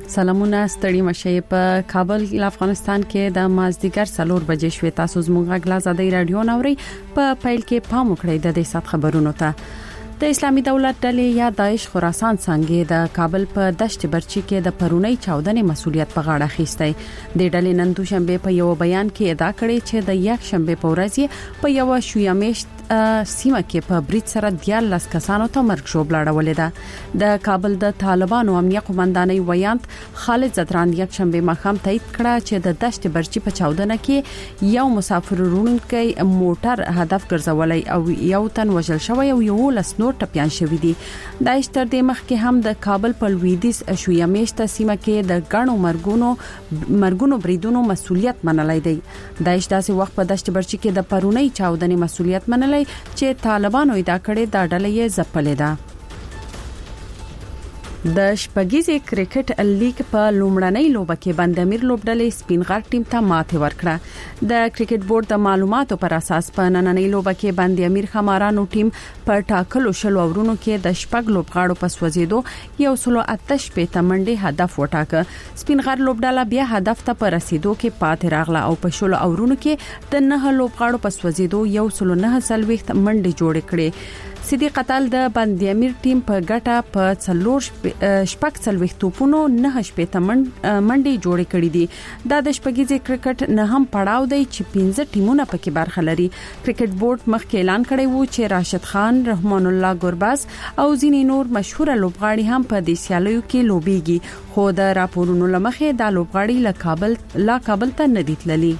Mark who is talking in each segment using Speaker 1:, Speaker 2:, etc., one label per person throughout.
Speaker 1: سلامونه ستړي مشه په کابل افغانستان کې د مازدیګر 4 بجې شوې. تاسو زموږ غلا زده رادیو نوري په پیل کې پام وکړئ د دې سات خبرونو ته. د اسلامي دولت ډلې یا داعش خراسان څنګه د کابل په دشت برچی کې د پرونی چاودنې مسولیت په غاړه اخیستی. د ډلې نن دوشنبه په یو بیان کې ادعا کړې چې د یک شنبه په ورځ په یو شویامیشت سیمه کې په بریټ سره 14 کسانو ته مرګ شوبله راولې ده. د کابل د طالبانو امنیه قومندانۍ ویانت خالد زدران یک شنبه مخام تایید کړه چې د دشت برچی په چاودنه کې یو مسافر وړونکی موټر هدف ګرځولای او یو تن وژل شوی او یو لسنور ټپيان شوی دي. داعش تر دې مخکې هم د کابل په لویدیز شویامیشت سیمه کې د غنو مرګونو بریدونو مسولیت منلای دی. داعش داسې وخت په دشت برچی کې د پرونی چاودنې مسولیت منلای چې طالبانو ادعا کړې دا ډله یې ځپلې ده. د شپږیزې کرکټ لیګ په لومړنۍ لوبه کې بندامیر لوبډلې سپینغر ټیم ته ماته ورکړه. د کرکټ بورډ د معلوماتو پر اساس په نننۍ لوبه کې بندامیر خمارانو ټیم په ټاکلو شلو اورونو کې د شپږ لوبغاړو په سوځیدو یو سلو اتش په منډه هدف وټاکه. سپینغر لوبډله بیا هدف ته په رسیدو کې پاتې راغله او په شلو اورونو کې د 9 لوبغاړو په سوځیدو یو سلو 9 سلويخت منډه جوړ کړې. صدیق قتل د بندامیر ټیم په ګټه په څلور شپږ څلويخت توپونو 9 شپته منډي جوړ کړې دي. د شپږیزې کرکټ نه هم پړاو دی چې 15 ټیمونه پکې برخه لري. کرکټ بورډ مخکې اعلان کړی وو چې راشد خان، رحمان الله ګورباز او ځینې نور مشهور لوبغاړي هم په دې سیالیو کې لوبيږي، خو د راپورونو لمخې د لوبغاړي لا کابل ته نه دي تللي.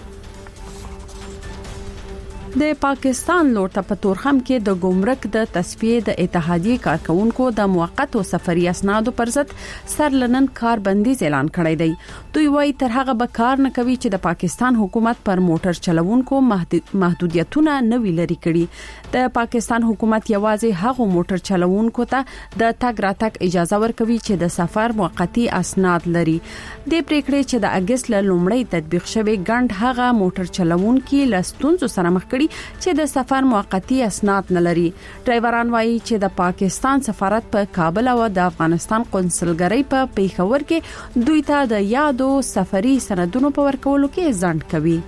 Speaker 1: د پاکستان لور ته په تورخم کې د ګمرک د تصفیه د اتحادیې کارکونکو د موقتو سفري اسنادو پر ضد سرلنن کار بندیز اعلان کړی دی. دوی وايي تر هغه به کار نه کوي چې د پاکستان حکومت پر موټر چلوونکو محدودیتونه نه وی لري کړي. د پاکستان حکومت یوازې هغه موټر چلوونکو ته د تګ راتګ اجازه ورکوي چې د سفر موقتی اسناد لري. د پریکړې چې د اگست لومړی تطبیق شوی ګڼ هغه موټر چلوونکي لستونزو سره مخ چې د سفر موقتی اسناد نه لري. ډرایوران وایي چې د پاکستان سفارت په کابل او د افغانستان قونسلګرۍ په پیښور کې دوی ته د یادو سفري سندونو په ورکولو کې ځنډ کوي.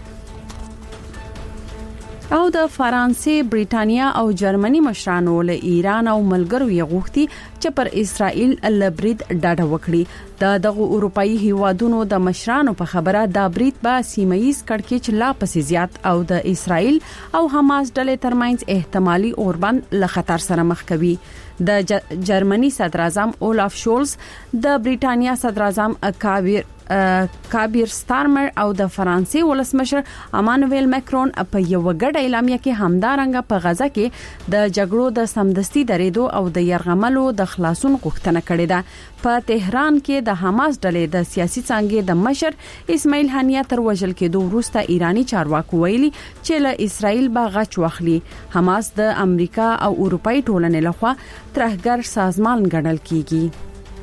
Speaker 1: او د فرانسې، بریټانیا او جرمني مشرانو له ایران او ملګرو یې غوښتي چې پر اسرائیل لبرید ډاډه وکړي. دغه اروپאי هیوادونو د مشرانو په خبره د برید با سیمایي کړکېچ لا پسې زیات او د اسرائیل او حماس ډلې ترمنځ احتمالي اوربند له خطر سره مخ کوي. د جرمني صدر اعظم اولاف شولز، د بریټانیا صدر اعظم کابیر سټارمر او د فرانسې ولسمشر امانوئل ماکرون په یو غټه اعلامیه کې همدارنګه په غزه کې د جګړو د سمدستي درېدو او د يرغملو د خلاصون غوښتنه کړې ده. په تهران کې د حماس ډلې د سیاسي څنګه د مشر اسماعیل هنیه تر وژل کېدو وروسته ایرانی چارواکو ویلي چې له اسرائیل به غچ واخلي. حماس د امریکا او اروپאי ټولنې لخوا ترهګر سازمان ګڼل کیږي.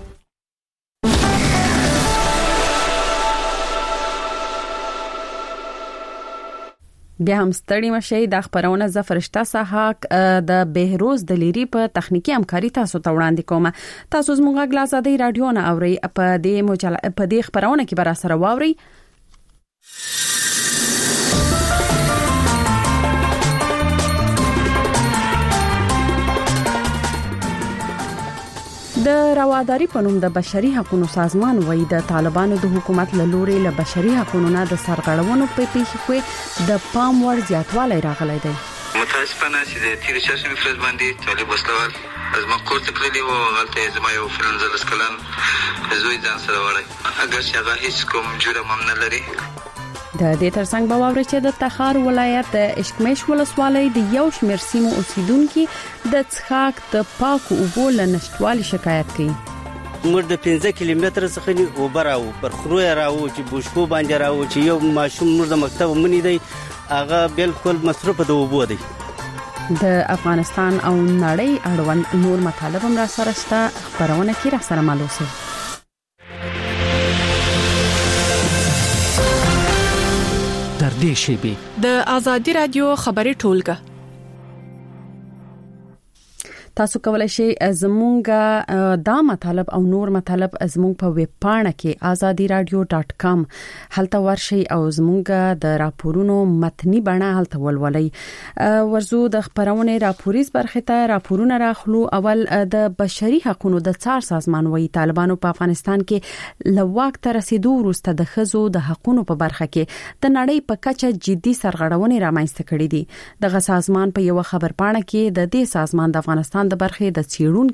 Speaker 1: بیا هم ستړي مشي د خبرونه زفرشتہ صحاک د بهروز د لیری په تخنیکی همکاري تاسو ته وړاندې کوم. تاسو زموږ غلا زده رادیو نه اوري په دې خبرونه کې بر سره واوري. د رواداری په نوم د بشري حقوقو سازمان وایي د طالبانو د حکومت له لوري له بشري حقوقو نه د سرغړونو په پیښه کې د پام وړ زیاتوالی راغلی دی.
Speaker 2: متاسفانه چې د تیر 6 فرض باندې طالب وسلوال از ما کور تکلیدي او غلطه زما یو فرنزل سکلن زوی ځان سره وړي اگر چې هغه هیڅ کوم جوړه ممنه لري.
Speaker 1: د دې ترڅنګ به واوري چې د تخار ولایت د اشکمش ولسوالۍ د یو شمېر سیمو اوسیدونکو د څښاک د پاکو اوبو له نشټوالي شکایت کوي.
Speaker 3: موږ د 15 کیلومتر څخه نه وبراو پر خروه راو چې بوشکو باندې راو چې یو ماشوم موږ د مکتب منی دی هغه بالکل مصرف د اوبو دی.
Speaker 1: د افغانستان او نړۍ اړوند نور مطالب هم را سره شته. خبرونه کې را سره مالوسه
Speaker 4: در دې شیبه د ازادي رادیو خبري ټولګه
Speaker 1: تاسو کولای شئ زموږ دا مطلب او نور مطلب زموږ په ویب پاڼه کې azadiradio.com هلته ورشئ او زموږ د راپورونو متنی بڼه هلته ولولئ. ورزو د خبرونه راپوریز برخه ته راپورونه راخلو. اول د بشري حقوقو د څار سازمان وایي طالبانو په افغانستان کې لواک تر رسیدو وروسته د خزو د حقوقو په برخه کې د نړۍ په کچه جدي سرغړونې رامنځته کړې دي. دغه سازمان په یو خبر پاڼه کې د دې سازمان د افغانستان د برخې د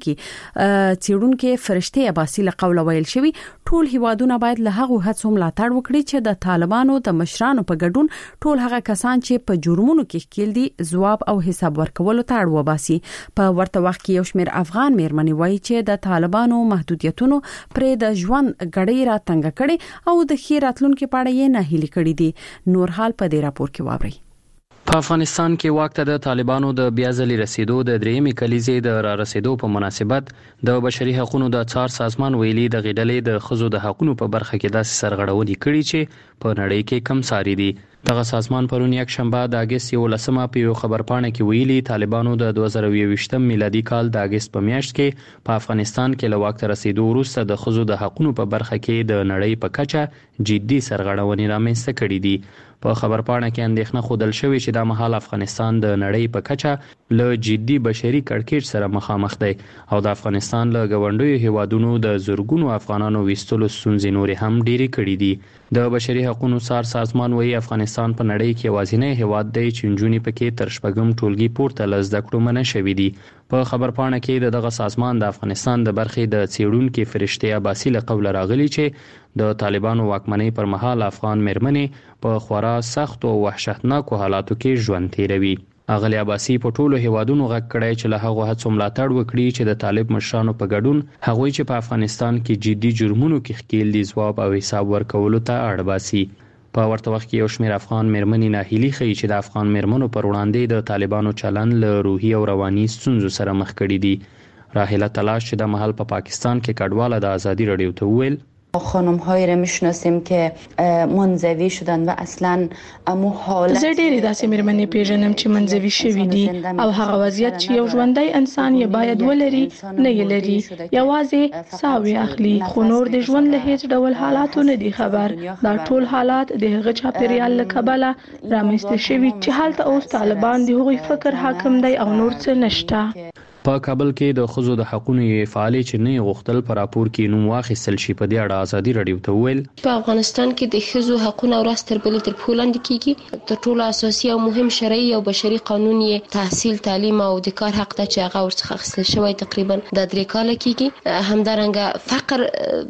Speaker 1: څېړونکو فرشته عباسي له قوله ویل شوی ټول هیوادونه باید له هغه هڅو ملاتړ وکړي چې د طالبانو د مشرانو په ګډون ټول هغه کسان چې په جرمونو کې ښکیل دي ځواب او حساب ورکولو ته اړ وباسي. په ورته وخت کې یو شمېر افغان میرمنې وایي چې د طالبانو محدودیتونو پرې د ژوند غړي را تنګ کړي او د خیر راتلونکو په اړه یې نه هیلي کړي دي. نور حال په دې راپور کې واوري.
Speaker 5: په افغانستان کې وخت د طالبانو د بیا ځلې رسیدو د درېمې کلیزې د را رسیدو په مناسبت د بشري حقوقو د څار سازمان ویلي د غډلې د خزو د حقوقو په برخه کې داسې سرغړونې کړي چې په نړۍ کې کم ساري دي. دغه سازمان پرون یک شنبه د اگست 11 په یو خبر پاڼه کې ویلي طالبانو د 2022 میلادي کال د اگست په میاشت کې په افغانستان کې له واک رسیدو وروسته د خزو د حقوقو په برخه کې د نړۍ په کچه جدي سرغړونې رامنځته کړي دي. په خبر پاڼه کې اندېښنه خوندل شوې چې د مهال افغانستان د نړۍ په کچه له جدي بشري کړکېچ سره مخامخ دی او د افغانستان له غونډیو هیوادونو د زورګونو افغانانو وستلو ستونزې نور هم ډېری کړي دي. د بشري حقوقو څار سازمان وایي افغانستان په نړۍ کې یوازینی هیواد دی چې نجونې پکې تر شپږم ټولګي پورته له زده کړو منع شوي دي. په خبر پاڼه کې دغه سازمان د افغانستان د برخې د څېړونکو فرشته عباسي له قوله راغلي چې د طالبانو واکمنۍ پر مهال افغان میرمنې په خورا سخت او وحشتناکو حالاتو کې ژوند تیروي. اغلی عباسي په ټولو هیوادونو غږ کړی چې له هغه هڅو ملاتړ وکړي چې د طالب مشرانو په ګډون هغوی چې په افغانستان کې جدي جرمونو کې ښکیل دي ځواب او حساب ورکولو ته اړ باسي. په ورته وخت کې یو شمېر افغان میرمنې ناهیلي ښیي چې د افغان میرمنو پر وړاندې د طالبانو چلن له روحي او رواني ستونزو سره مخ کړي دي. راهله تلاش چې د محل په پاکستان کې کډواله د آزادی رادیو ته ویل
Speaker 6: خانم هایی را میشناسیم که منزوی شدن و اصلا امو حالت
Speaker 7: زه ډېرې داسې میرمنې پیژنم چې منزوي شوي دي او هغه وضعیت چې یو ژوندی انسان یې باید ولري نه یې لري، یوازې ساوي اخلي خو نور د ژوند له هیڅ ډول حالاتو نه دي خبر. دا ټول حالات د هغه چاپیریال له کبله رامنځته شوي چې هلته اوس طالبان د هغوی فکر حاکم دی او نور څه نشته.
Speaker 5: په کابل کې د خزو د حقوقو فعالي چې نه غوښتل پر راپور کې نوم واخیستل شي په دې اړه آزادي رادیو ته ویل
Speaker 8: په افغانستان کې د خزو حقوقو او راستر بلې تر پولاند کېږي تر ټولو اساسي او مهم شرعي او بشري قانون یې تحصیل، تعلیم او د کار حق ته چې هغه ورڅخه اخیستل شوی تقریبا د 3 کال کېږي. همدارنګه فقر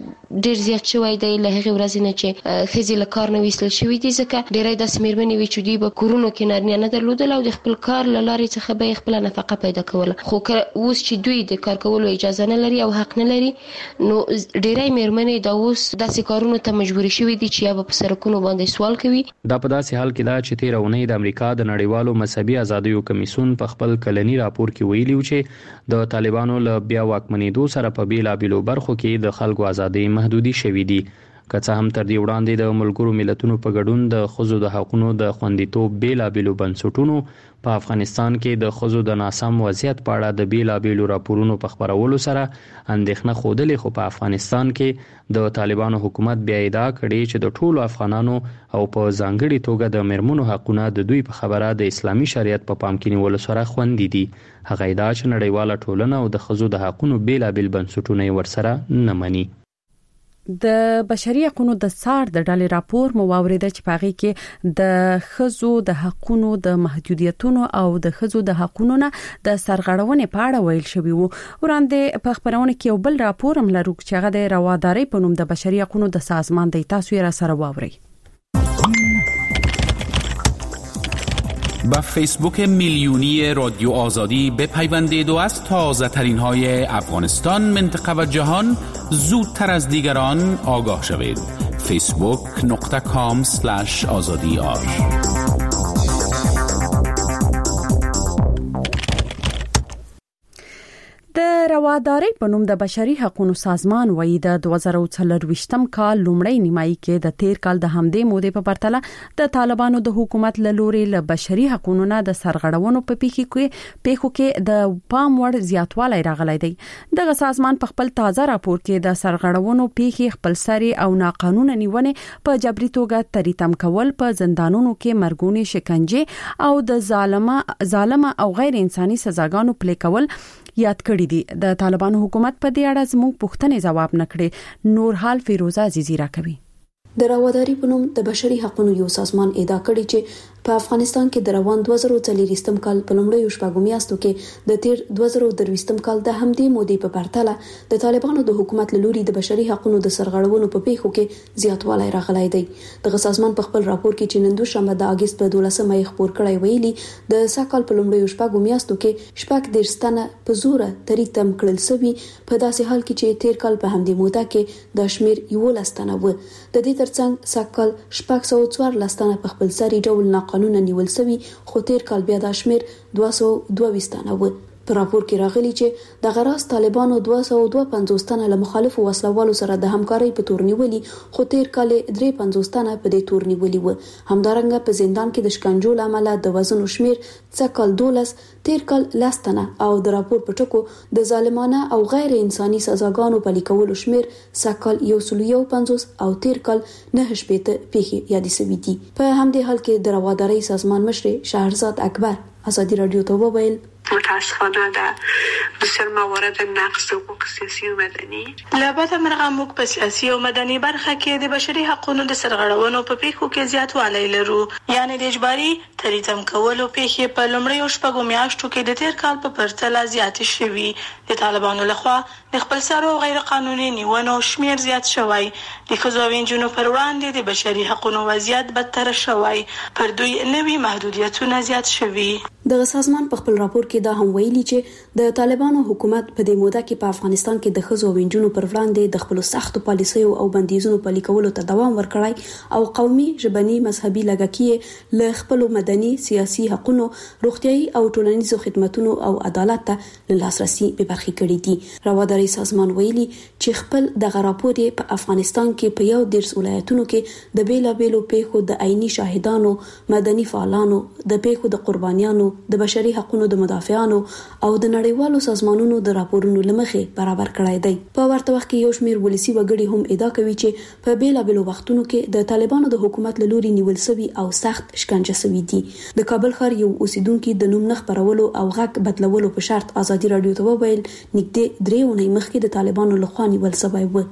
Speaker 8: ډیر زیات شوی دی له هغه ورځې نه چې خزي له کار نه ویستل شوی دي ځکه ډیرې داسې میرمنې وي چې دوی به کورونو کې نارینه نه درلودل او د خپل کار له لارې څخه به خپل نفقه پیدا کوله. خو اوس چې دوی د کار کولو اجازه نه لري او حق نه لري نو ډیرې میرمنې دا اوس داسې کارونو ته مجبورې شوې دي چې یا په سرکونو باندې سوال کوي.
Speaker 5: دا په داسې حال کې دا چې 13 اونۍ د امریکا د نړیوالو مذهبي ازادیو کمیسیون په خپل کلنی راپور کې ویلي و چې د طالبانو له بیا واکمنېدو سره په بیلابیلو برخو کې د خلکو ازادۍ محدودي شوې دي. که څه هم تر دې وړاندې د ملګرو ملتونو په ګډون د خزو د حقوقو د خوندیتوب بیلابیلو بنسټونو په افغانستان کې د خزو د ناسم وضعیت په اړه د بیلابیلو راپورونو په خبرولو سره اندېښنه خوندلې، خو په افغانستان کې د طالبانو حکومت بیا ادعا کړې چې د ټولو افغانانو او په ځانګړي توګه د میرمنو حقوقونه د دوی په خبره د اسلامي شریعت په پام کې نیولو سره خوندي دي. هغه ادعا چې نړیواله ټولنه او د خزو د حقوقو بیلابیل بنسټونه ورسره نه مني.
Speaker 1: د بشري حقوقو د څار د ډلې راپور مو واوریده چې پاغي کې د خزو د حقوقو د محدودیتونو او د خزو د حقوقو نه د سرغړونې په اړه ویل شوی وو. وړاندې په خبرونه کې یو بل راپور هم لرو چې هغه د روادارۍ په نوم د بشري حقوقو د سازمان د تاسو را سره واوري.
Speaker 9: با فیسبوک میلیونی رادیو آزادی بپیوندید و از تازه ترین های افغانستان، منطقه و جهان زودتر از دیگران آگاه شوید. facebook.com/azadiar.
Speaker 1: د رواداري په نوم د بشري حقوقو سازمان وایي د 2024م کال لومړی نیمایي کې د تیر کال د همدې مودې په پرتله د طالبانو د حکومت له لوري له بشري حقوقو نه د سرغړونو په پیښو کې د پام وړ زیاتوالی راغلی دی. دغه سازمان په خپل تازه راپور کې د سرغړونو پیښې خپلسري او ناقانونه نیونې په جبري توګه تریتم کول، په زندانونو کې مرګونی شکنجه او د ظالمه او غیر انساني سزاګانو پلي کول یاد کړی دي. د طالبانو حکومت په دې اړه زموږ پوښتنې جواب نکړي. نور حال فیروزه عزیزی راکوي.
Speaker 10: د رواداري په نوم د بشري حقوقو یو سازمان ادعا کړی چې په افغانستان کې د روان 2024م کال په لومړیو شپږو میاشتو کې د تیر 2023م کال د همدې مودې په پرتله د طالبانو د حکومت له لوري د بشري حقوقو د سرغړونو په پیښو کې زیاتوالی راغلی دی. دغه سازمان په خپل راپور کې چې نن دوشنبه د اگست په 12مه یې خپور کړی ویلي د ساکال په لومړیو شپږو میاشتو کې شپږ درستانه په زور تریتم کړل شوی، په داسې حال کې چې تیر کال په همدې موده کې د شمیر 11 تنه و. د دې ترڅنګ ساکال 614 تنه په خپل سری ډول قانون نیول شوی، خو تیر کال بیا د شمیر 222 تنه و. په راپور کې راغلی چې د غراس طالبانو 252 تنه له مخالفو وسلوالو سره د همکارۍ په تور نیولي، خو تیر کال 53 تنه په دې تور نیولي و. همدارنګه په زندان کې د شکنجو لامل د وزن شمیر څکل 12، تیر کال 10 تنه او د راپور په ټکو د ظالمانه او غیر انساني سزاګانو پلي کولو شمیر څکل 150 او تیر کال 9 پیښې یادې شوې دي. په همدې حال کې د رواداري سازمان مشر شهرزاد اکبر ازادي رادیو ته وویل
Speaker 11: متاسفانه در بسیار موارد نقض حقوق سیاسی و مدنی
Speaker 7: لابد مرغه موږ په سیاسي او مدني برخه کې د بشري حقوقو د سرغړونو په پیښو کې زیاتوالی لرو، یعنی د اجباري تریتم کولو پیښې په لومړیو شپږو میاشتو کې د تیر کال په پرتله زیاتې شوې. د طالبانو لخوا د خپلسرو غیر قانوني نیونو شمیر زیات شوی، د ښځو او نجونو پر وړاندې د بشري حقوقو وضعیت بدتر شوی، پر دوی نوي محدودیتونه زیات شوي.
Speaker 10: دغه سازمان په خپل راپور کې دا هم ویلي چې د طالبانو حکومت په دې موده کې په افغانستان کې د ښځو او نجونو پر وړاندې د خپل سختو پالیسیو او بندیزونو پلي کولو ته دوام ورکړی او قومي، ژبني، مذهبي لږکي له خپل مدني، سیاسي حقوقو، روغتيایي او ټولنیزو خدماتو او عدالت ته لاسرسي به برخې کړې دي. رواداري سازمان ویلي چې خپل دغه راپور په افغانستان کې په یو 10 ولایتونو کې د بیلابېلو پیښو د عیني شاهدانو، مدني فعالانو، د پیښو د قربانیانو، د بشري حقوقو د مدافعانو او د نړیوالو سازمانونو د راپورونو لمخې برابر کړای دی. په ورته وخت کې یو شمېر ولسی وګړي هم ادعا کوي چې په بیلابېلو وختونو کې د طالبانو د حکومت له لوري نیول شوی او سخت شکنجه شوی دي. د کابل ښار یو اوسیدونکو د نوم نه خبرولو او غږ بدلولو په شرط ازادي رادیو ته وویل نږدې 3 اونۍ مخکې د طالبانو لخوا نیول شوی و.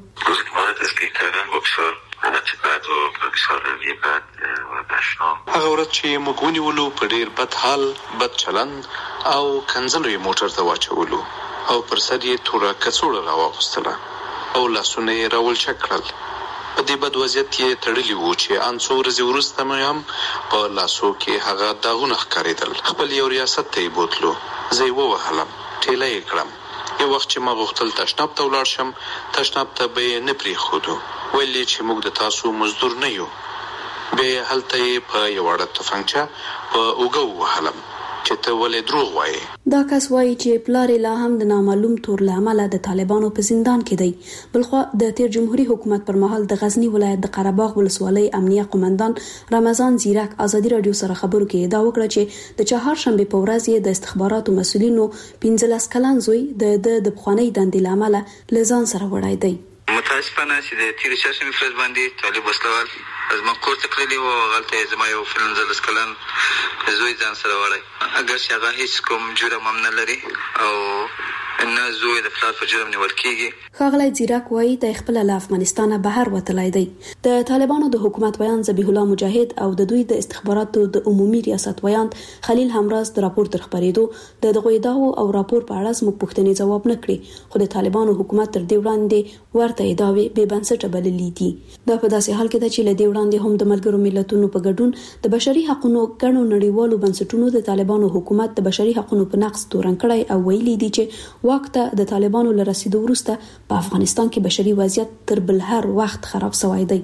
Speaker 12: هغه ورځ چې موږ ونیولو په ډیر بد حال، بد چلند او کنځلو یې موټر ته واچولو او پر سر یې توره کڅوړه راواغوستله او لاسونه یې راولچک کړل. په دې بد وضعیت یې تړلي وو چې ان څو ورځې وروسته مې هم په لاسو کې هغه داغونه ښکارېدل. خپل یو ریاست ته یې بوتلو، زه یې ووهلم، ټیله یې کړم. یو وخت چې ما غوښتل تشناب ته ولاړ شم، تشناب ته به یې نه پرېښودو، ویل یې چې موږ د تاسو مزدور نه یو. بیا هلته یې په یو وړه تفنګچه په اوږه ووهلم چې ته ولې دروغ وایې.
Speaker 10: دا کس وایي چې پلار لا هم د نامعلوم تور له امله د طالبانو په زندان کې دی. بلخوا د تیر جمهوریت حکومت پر مهال د غزنی ولایت د قرهباغ ولسوالۍ امنیه قومندان رمضان زیرک ازادي رادیو سره خبرو کې ادعا وکړه چې د چهارشنبه په ورځ یې د استخباراتو مسؤلینو 15 کلن زوی د بخوانی دندې له امله لزان سره وړای دی.
Speaker 2: متاسفانه چې د تیر شاشمې فرض باندې طالب وسلوال از ما کور ته کړلی و، هلته زما یو 15 کلن زوی ځان سره وړی، اگر چې هغه هیڅ کوم جرم هم نه لري او نه زوی د پلار په جرم نیول کیږي.
Speaker 10: ښاغلی زیرک وایي د خپل له افغانستانه بهر وتلی دی. د طالبانو د حکومت ویان ذبیح الله مجاهد او د دوی د استخباراتو د عمومي ریاست ویان خلیل همراز د راپور تر خبرېدو د دغه ادعاو او راپور په اړه زموږ پوښتنې ځواب نه کړي، خو د طالبانو حکومت تر دې وړاندې ورته ادعاوې بې بنسټه بللې دي. دا په داسې حال کې ده چې له دې وړاندې هم د ملګرو ملتونو په ګډون د بشري حقوقو ګڼو نړیوالو بنسټونو د طالبانو حکومت د بشري حقوقو په نقض تورن کړی او ویلي دي چې واک ته د طالبانو له رسیدو وروسته په افغانستان کې بشري وضعیت تر بل هر وخت خراب شوی دی.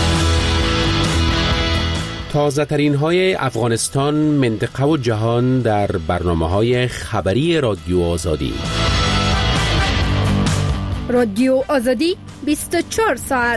Speaker 9: تازه ترین های افغانستان، منطقه و جهان در برنامه های خبری رادیو آزادی.
Speaker 13: رادیو آزادی 24 ساعت.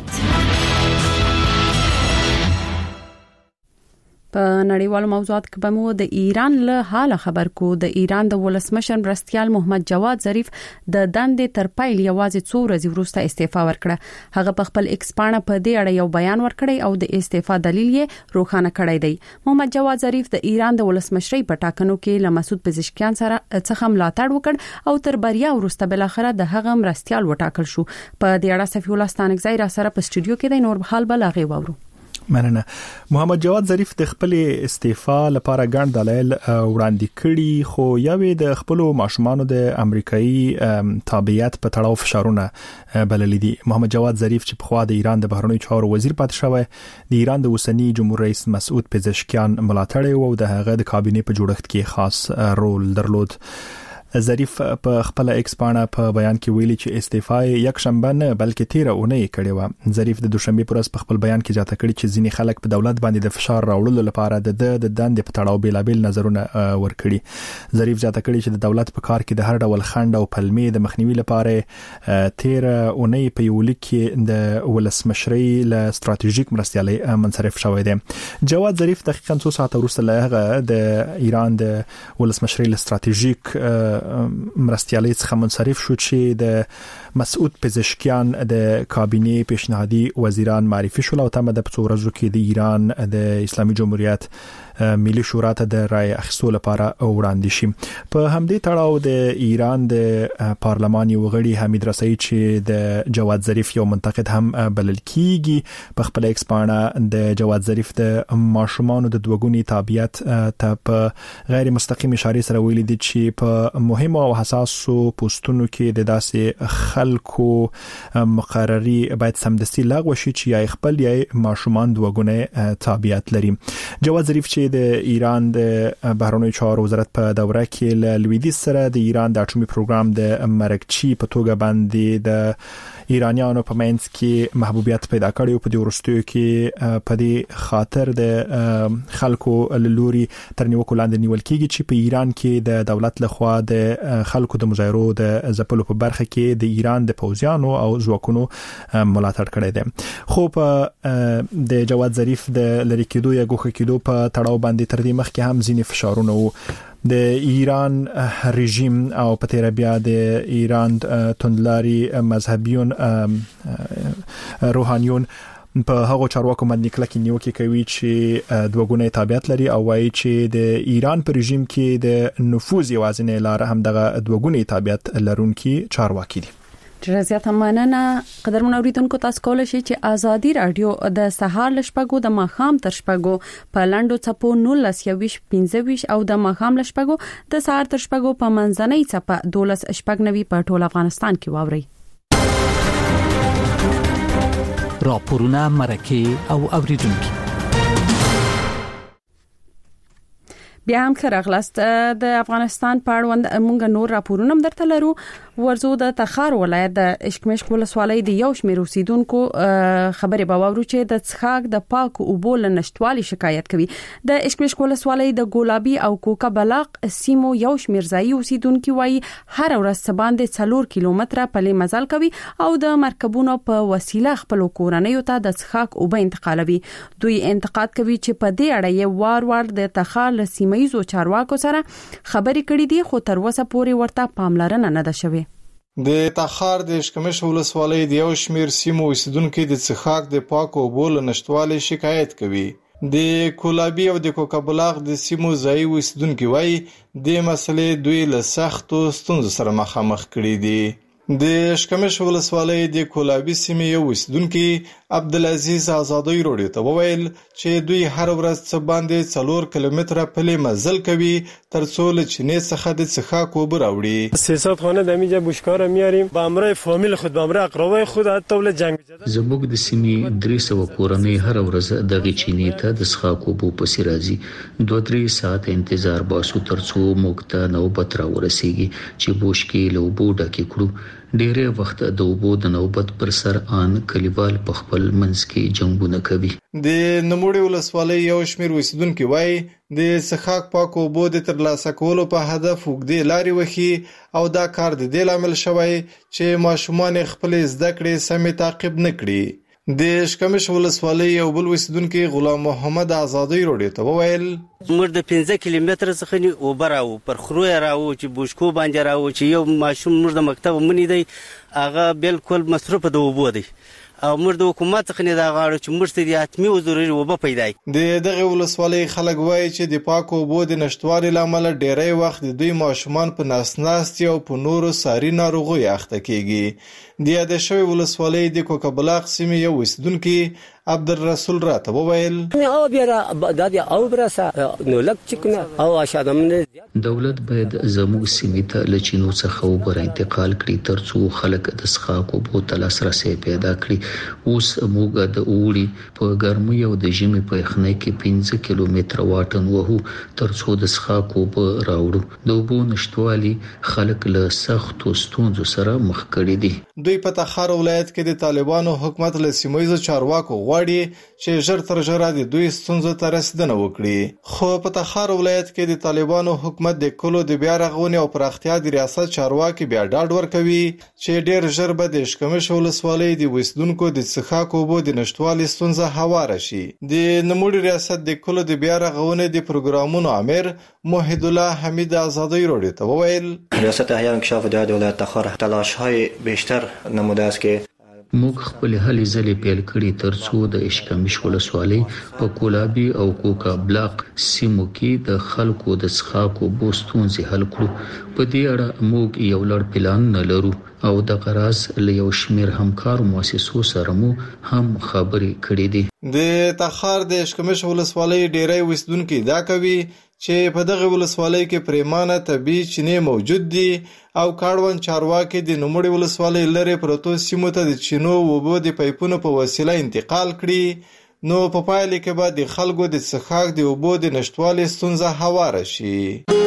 Speaker 1: په نړیوالو موضوعات کې به مو د ایران له حاله خبر کو. د ایران د ولسمشر مرستیال محمد جواد ظریف د دندې تر پایل یوازې 2 ورځې وروسته استعفا ورکړه. هغه په خپل ایکس پاڼه په دې اړه یو بیان ورکړی او د استعفا دلیل یې روښانه کړی دی. محمد جواد ظریف د ایران د ولسمشرۍ په ټاکنو کې له مسعود پزشکیان سره څخه ملاتړ وکړ او تر بریا وروسته بل اخره د هغه مرستیال وټاکل شو. په دې اړه صفی الله ستانکزی را سره په سټوډیو کې د نور حال بلغه وورو.
Speaker 14: مننه. محمد جواد ظریف د خپل استعفا لپاره ګڼ دلایل وړاندې کړي، خو یوې د خپل ماشومانو د امریکایي تابعیت په تړاو فشارونه بللي دي. محمد جواد ظریف چې په خوا د ایران د بهرنیو چارو وزیر پاتې شوی، د ایران د اوسنی جمهور رئیس مسعود پزشکیان ملاتړ او د هغه د کابینې په جوړښت کې خاص رول درلود. ظریف په خپل ایکس پاڼه په بیان کې ویلي چې استعفا یک شنبه نه بلکې 13 اونۍ کړې و. ظریف د دوشنبه پر ورځ په خپل بیان کې جاته کړی چې ځینې خلک په دولت باندې د فشار راوړلو لپاره د دندې په تړاو بیلابل نظرونه ورکړي. ظریف جاته کړی چې د دولت په کار کې د هر ډول خنډ او پلمې د مخنیوي لپاره 13 اونۍ په یو لیک کې د ولسمشرۍ له ستراتیژیک مرستیالۍ منصرف شوی دی. جواد ظریف دقیقاً 2 ساعت وروسته له هغه د ایران د ولسمشرۍ له ستراتیژیک مرستیالۍ څخه منصرف شو چې د مسعود پزشکیان د کابینې پیشنهادي وزیران معرفي شول او تم د 2 ورځو کې د ایران د اسلامي جمهوریت ملي شورا ته د رای اخیستو لپاره وړاندې شي. په همدې تړاو د ایران د پارلمان یو غړي حمید رسای چې د جواد ظریف یو منتقد هم بلل کیږي، په خپل ایکس پاڼه د جواد ظریف د ماشومانو د دوګونی تابعیت ته په غیر مستقیم اشاره سره ویلي دي چې په مهمه او حساسو پوسټونو کې د داسې خلکو مقرری باید سمدستي لغوه شي چې یا خپل یا ماشومان دوګونه تابعیت لري. جواد ظریف چې د ایران د بهرنیو چارو وزارت په دوره کې له لویدیځ سره د ایران د اټومي پروګرام د مرکچی په توګه باندې د ایرانیانو په منځ کې محبوبیت پیدا کړی او په دې ورستیو کې په دې خاطر د خلکو لوري تر نیوکو لاندې نیول کیږي چې په ایران کې د دولت لخوا د خلکو د مظاهرو د ځپلو په برخه کې د ایران د پوځیانو او ځواکونو ملاتړ کړی دی. خو په د جواد ظریف د لری کېدو یا ګوښه کېدو په تړاو باندې تر دې مخکې هم ځینې فشارونه وو. د ایران رژیم او په تیر بیا د ایران توندلاري مذهبيون روحانيون په هغه چارواکو باندې کلکې نیوکې کوي چې دوګونه تابعیت لري او وايي چې د ایران په رژیم کې د نفوذ یوازینی لار هم دغه دوګونه تابعیت لرونکي چارواکي دي.
Speaker 1: جزئیات مننه. قدرمن اوریدونکو تاسو کولای شئ چې آزادي رادیو د سهار لشپګو د ماخام تر شپګو په لاندو چپو 19:25 او د ماخام لشپګو د سهار تر شپګو په منځنۍ چپه 12:90 په ټول افغانستان کې واوري.
Speaker 4: راپورونه مرکه او اوریدونکو
Speaker 1: بیا هم خراغلاست. د افغانستان په اړوند مونږ نور راپورونه هم درته لرو. ورزو د تخار ولایت د اشکمش ولسوالۍ د یو شمېر اوسیدونکو خبرې به واورو چې د څښاک د پاک اوبو له نشټوالي شکایت کوي. د اشکمش ولسوالۍ د ګلابي او کوکا بلاق سیمو یو شمېر ځایي اوسیدونکو وايي هر ورځ باندې 4 کیلومتره پلي مزل کوي او د مرکبونو په وسیله خپل کورنۍ ته د څښاک اوبه انتقالوي. دوی انتقاد کوي چې په دې اړه یې وار د تخار له سیمایي چارواکو سره خبرې کړې دي، خو تر اوسه پورې ورته پاملرنه نه ده شوې.
Speaker 15: د تخار د اشکمش ولسوالۍ د یو شمېر سیمو اوسیدونکو د څښاک د پاکو اوبو له نشټوالي شکایت کوي. د کولابي او د کوکابلاغ د سیمو ځایي اوسیدونکو وايي د مسلې دوی له سختو ستونزو سره مخامخ کړي دي. د اشکمش ولسوالۍ د کولابي سیمې یو اوسیدونکو عبدالعزیز آزادی روډیو ته وویل چې دوی هر ورځ څه باندې 4 کیلومتره پلي مزل کوي ترڅو له چینې څخه د څښاک اوبه راوړي.
Speaker 16: سیاست خانه د میجه بوشکار میاریم با امرای فامیل خود با امرای اقربای خود حتی ول جنگ
Speaker 17: زموږ د سیمې 300 کورنۍ هر ورځ د چینې ته د څښاک اوبه پسې راځي. 2-3 ساعت انتظار باسو ترڅو موږ ته نوبت را ورسیږي چې بوشکې له اوبو ډکې کړو. ډېر وخت د اوبو د نوبت پر سر ان کلیوال په خپل منځ کې جنگونه کوي.
Speaker 15: د نوموړي ولسوالۍ یو شمېر اوسیدونکو وایي د څښاک پاکو اوبو د ترلاسه کولو په هدف وګړي لاري وخی او دا کار د دې لامل شوی چې ماشومان خپل زده کړې سمې تعقیب نکړي. د شکمش ولسوالۍ یو بل اوسیدونکو غلام محمد آزادی روډي ته وویل
Speaker 3: موږ د 15 کیلومتر څخه نه اوبه راو پر خروې راو چې بوشکو باندې راو چې یو ماشوم موږ د مکتب منی دی هغه بالکل مصرف د اوبو دی او موږ د حکومت څخه نه دا غواړو چې موږ ته د حتمي او ضروري اوبه پیدا کړي.
Speaker 15: دغه ولسوالۍ خلک وایي چې د پاکو اوبو د نشټوالي لامل ډېری وخت د دوی ماشومان په ناسناستي او په نورو ساري ناروغیو اخته کیږي. د یاد شوی ولسوالۍ د کوکبلاغ سیمې یو اوسیدونکي عبدالرسول راته وویل
Speaker 18: او بیا د او برسه نو لک چکنه او اشادمنه
Speaker 17: دولت باید زموږ سیمې ته له چینو څخه اوبه انتقال کړي ترڅو خلک د څښاک اوبو ته لاسرسي پیدا کړي. اوس موږ د اوړي په ګرمۍ او د ژمي په یخنۍ کې 15 کیلومتره واټن وهو ترڅو د څښاک اوبه راوړو. د اوبو نشټوالي خلک له سختو ستونزو سره مخ کړي دي.
Speaker 15: دوی په تخار ولایت کې د طالبانو حکومت له سیمایي چارواکو غواړي چې ژر تر ژره د دوی ستونزو ته رسیدنه وکړي. خو په تخار ولایت کې د طالبانو حکومت د کلو د بیا رغونې او پراختیا د ریاست چارواکي بیا ډاډ ورکوي چې ډېر ژر به د شکمش ولسوالۍ د اوسیدونکو د څښاک اوبو د نشټوالي ستونزه هواره شي. د نوموړي ریاست د کلو د بیا رغونې د پروګرامونو امیر موحد الله حمید آزادی روډي ته وویل
Speaker 19: ریاست احیا انکشاف جهاد ولایت تخار تلاش‌های بیشتر نموده است که
Speaker 17: موږ خپل هلې ځلې پیل کړي ترڅو د اشکمش ولسوالۍ په کولابي او کوکا بلاک سیمو کې د خلکو د څښاک اوبو ستونزې حل کړو. په دې اړه موږ یو لړ پلان نه لرو او د غراض له یو شمېر همکار مؤسسو سره مو هم خبرې کړې دي.
Speaker 15: د تخار د اشکمش ولسوالۍ ډېری اوسیدونکو دا کوي چې په دغه ولسوالۍ کې پریمانه طبي چینې موجود دي او کاروان چارواکي د نوموړي ولسوالۍ لري پروتو سیمو ته د چینو اوبو د پایپونو په وسیله انتقال کړي. نو په پایله کې به د خلکو د څښاک د اوبو د نشټوالي ستونزه هواره شي.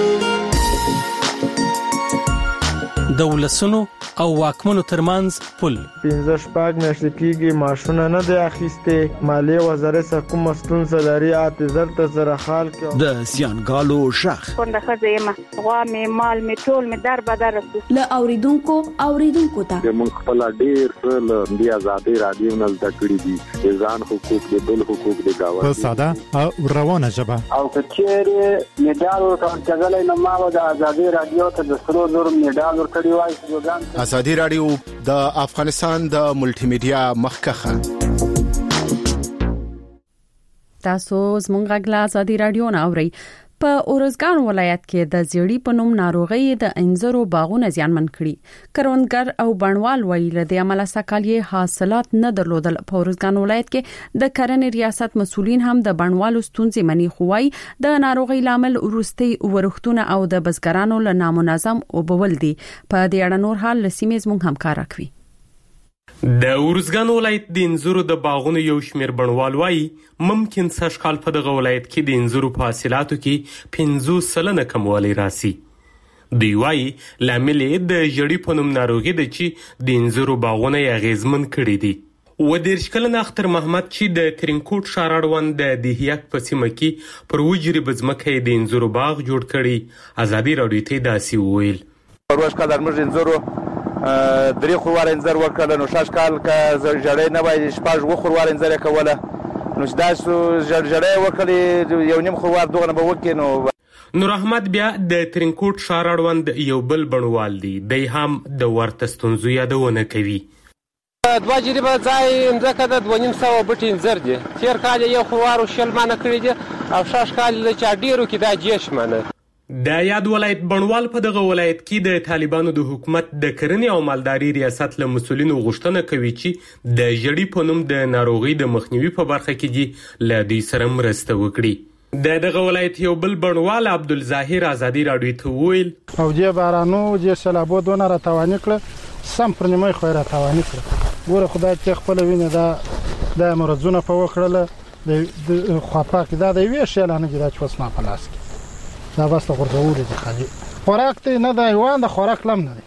Speaker 20: د ولسونو او واکمنو ترمنځ پل
Speaker 21: 15 میاشتې کېږي ماشونه نه دی اخیسته. مالیه وزارت کوم ستونزه لري اعتذار ته سره حال کې
Speaker 20: د سیانګالو شخ
Speaker 22: څنګه خزیمه غوا می مال می ټول می در بدر
Speaker 10: له اوریدونکو ته
Speaker 23: موږ خپل ډیر څه د آزادۍ رادیو نه زده کړی دي ځان حقوق د بل حقوق د گاوه
Speaker 24: په ساده او روانه ژبه
Speaker 23: او کچېره میډال ورکړل نو ما د آزادۍ رادیو ته د سرو زر میډال ورکړی وای.
Speaker 24: آزادي رادیو د افغانستان د ملټي میډیا مخکخه
Speaker 1: تاسو زموږ غږ آزادي رادیو نه اورئ. په اورزګان ولایت کې د زیړی په نوم ناروغي د انځرو باغونه زیانمن کړي. کروندګر او بڼوال ویل د عمله سکالي حاصلات نه درلودل. په اورزګان ولایت کې د کرنې ریاست مسولین هم د بڼوالو ستونزې مني خوای د ناروغي لامل ورستي ورختونه او د بزګرانو له نامنظم او بول دي. په دې اړه نور حال لسیمې زموږ همکار کوي.
Speaker 25: د اورزګان ولایت د انځرو د باغونو یو شمیر بڼوال وایي ممکن سږ کال په دغه ولایت کې د انځرو په حاصلاتو کې 50% کموالی راسي. دوی وایي لامل د ژړی په نوم ناروغي ده چې د انځرو باغونه یې اغیزمن کړي دي. و دیرش کلن اختر محمد چې د ترینکوټ ښار اړوند د دیهیک په سیمه کې پر وجري بزمکه د انځرو باغ جوړ کړي. آزادي رادیو ته داسې وویل
Speaker 26: پروش کال درمج انځرو درې خوروار انځر وکړل نو شاش کال کا جړې نه وای شپږ و خوروار انځر کوله نو داسو جړې وکړي یو نیم خوروار دوغه به وکړي. نو
Speaker 25: نور احمد بیا د ترینکوټ ښار اړوند یو بل بڼوال دی. دی هم د ورته ستونزو یادونه کوي.
Speaker 27: دوا جریبه ځای مځکه د 2.5 بټي انځر دي. تیر کال یو خوروار شل مانه کړی دي او شاش کال چا ډیرو کې دا جېش مانه.
Speaker 25: د یاد ولایت بڼوال په دغه ولایت کې د طالبانو د حکومت د کرنې او مالداري ریاست له مسولینو غوښتنه کوي چې د ژړی په نوم د ناروغي د مخنیوي په برخه کې دي له دې سره مرسته وکړي. دغه ولایت یو بل بڼوال عبدالظاهر آزادي رادیو ته وویل
Speaker 21: او دې بارانو دې سلابو دونه را توانې کړ سم پر نیمه خو را توانې کړ. ګوره خدای چې خپل ویني دا مرزونه په وکړله د خواپاک دا د وی شلانه کې دا چې وسما پلاس دا بس ته ورغوري دي خالي خوراک ته نه دا یوان د خوراک لم نه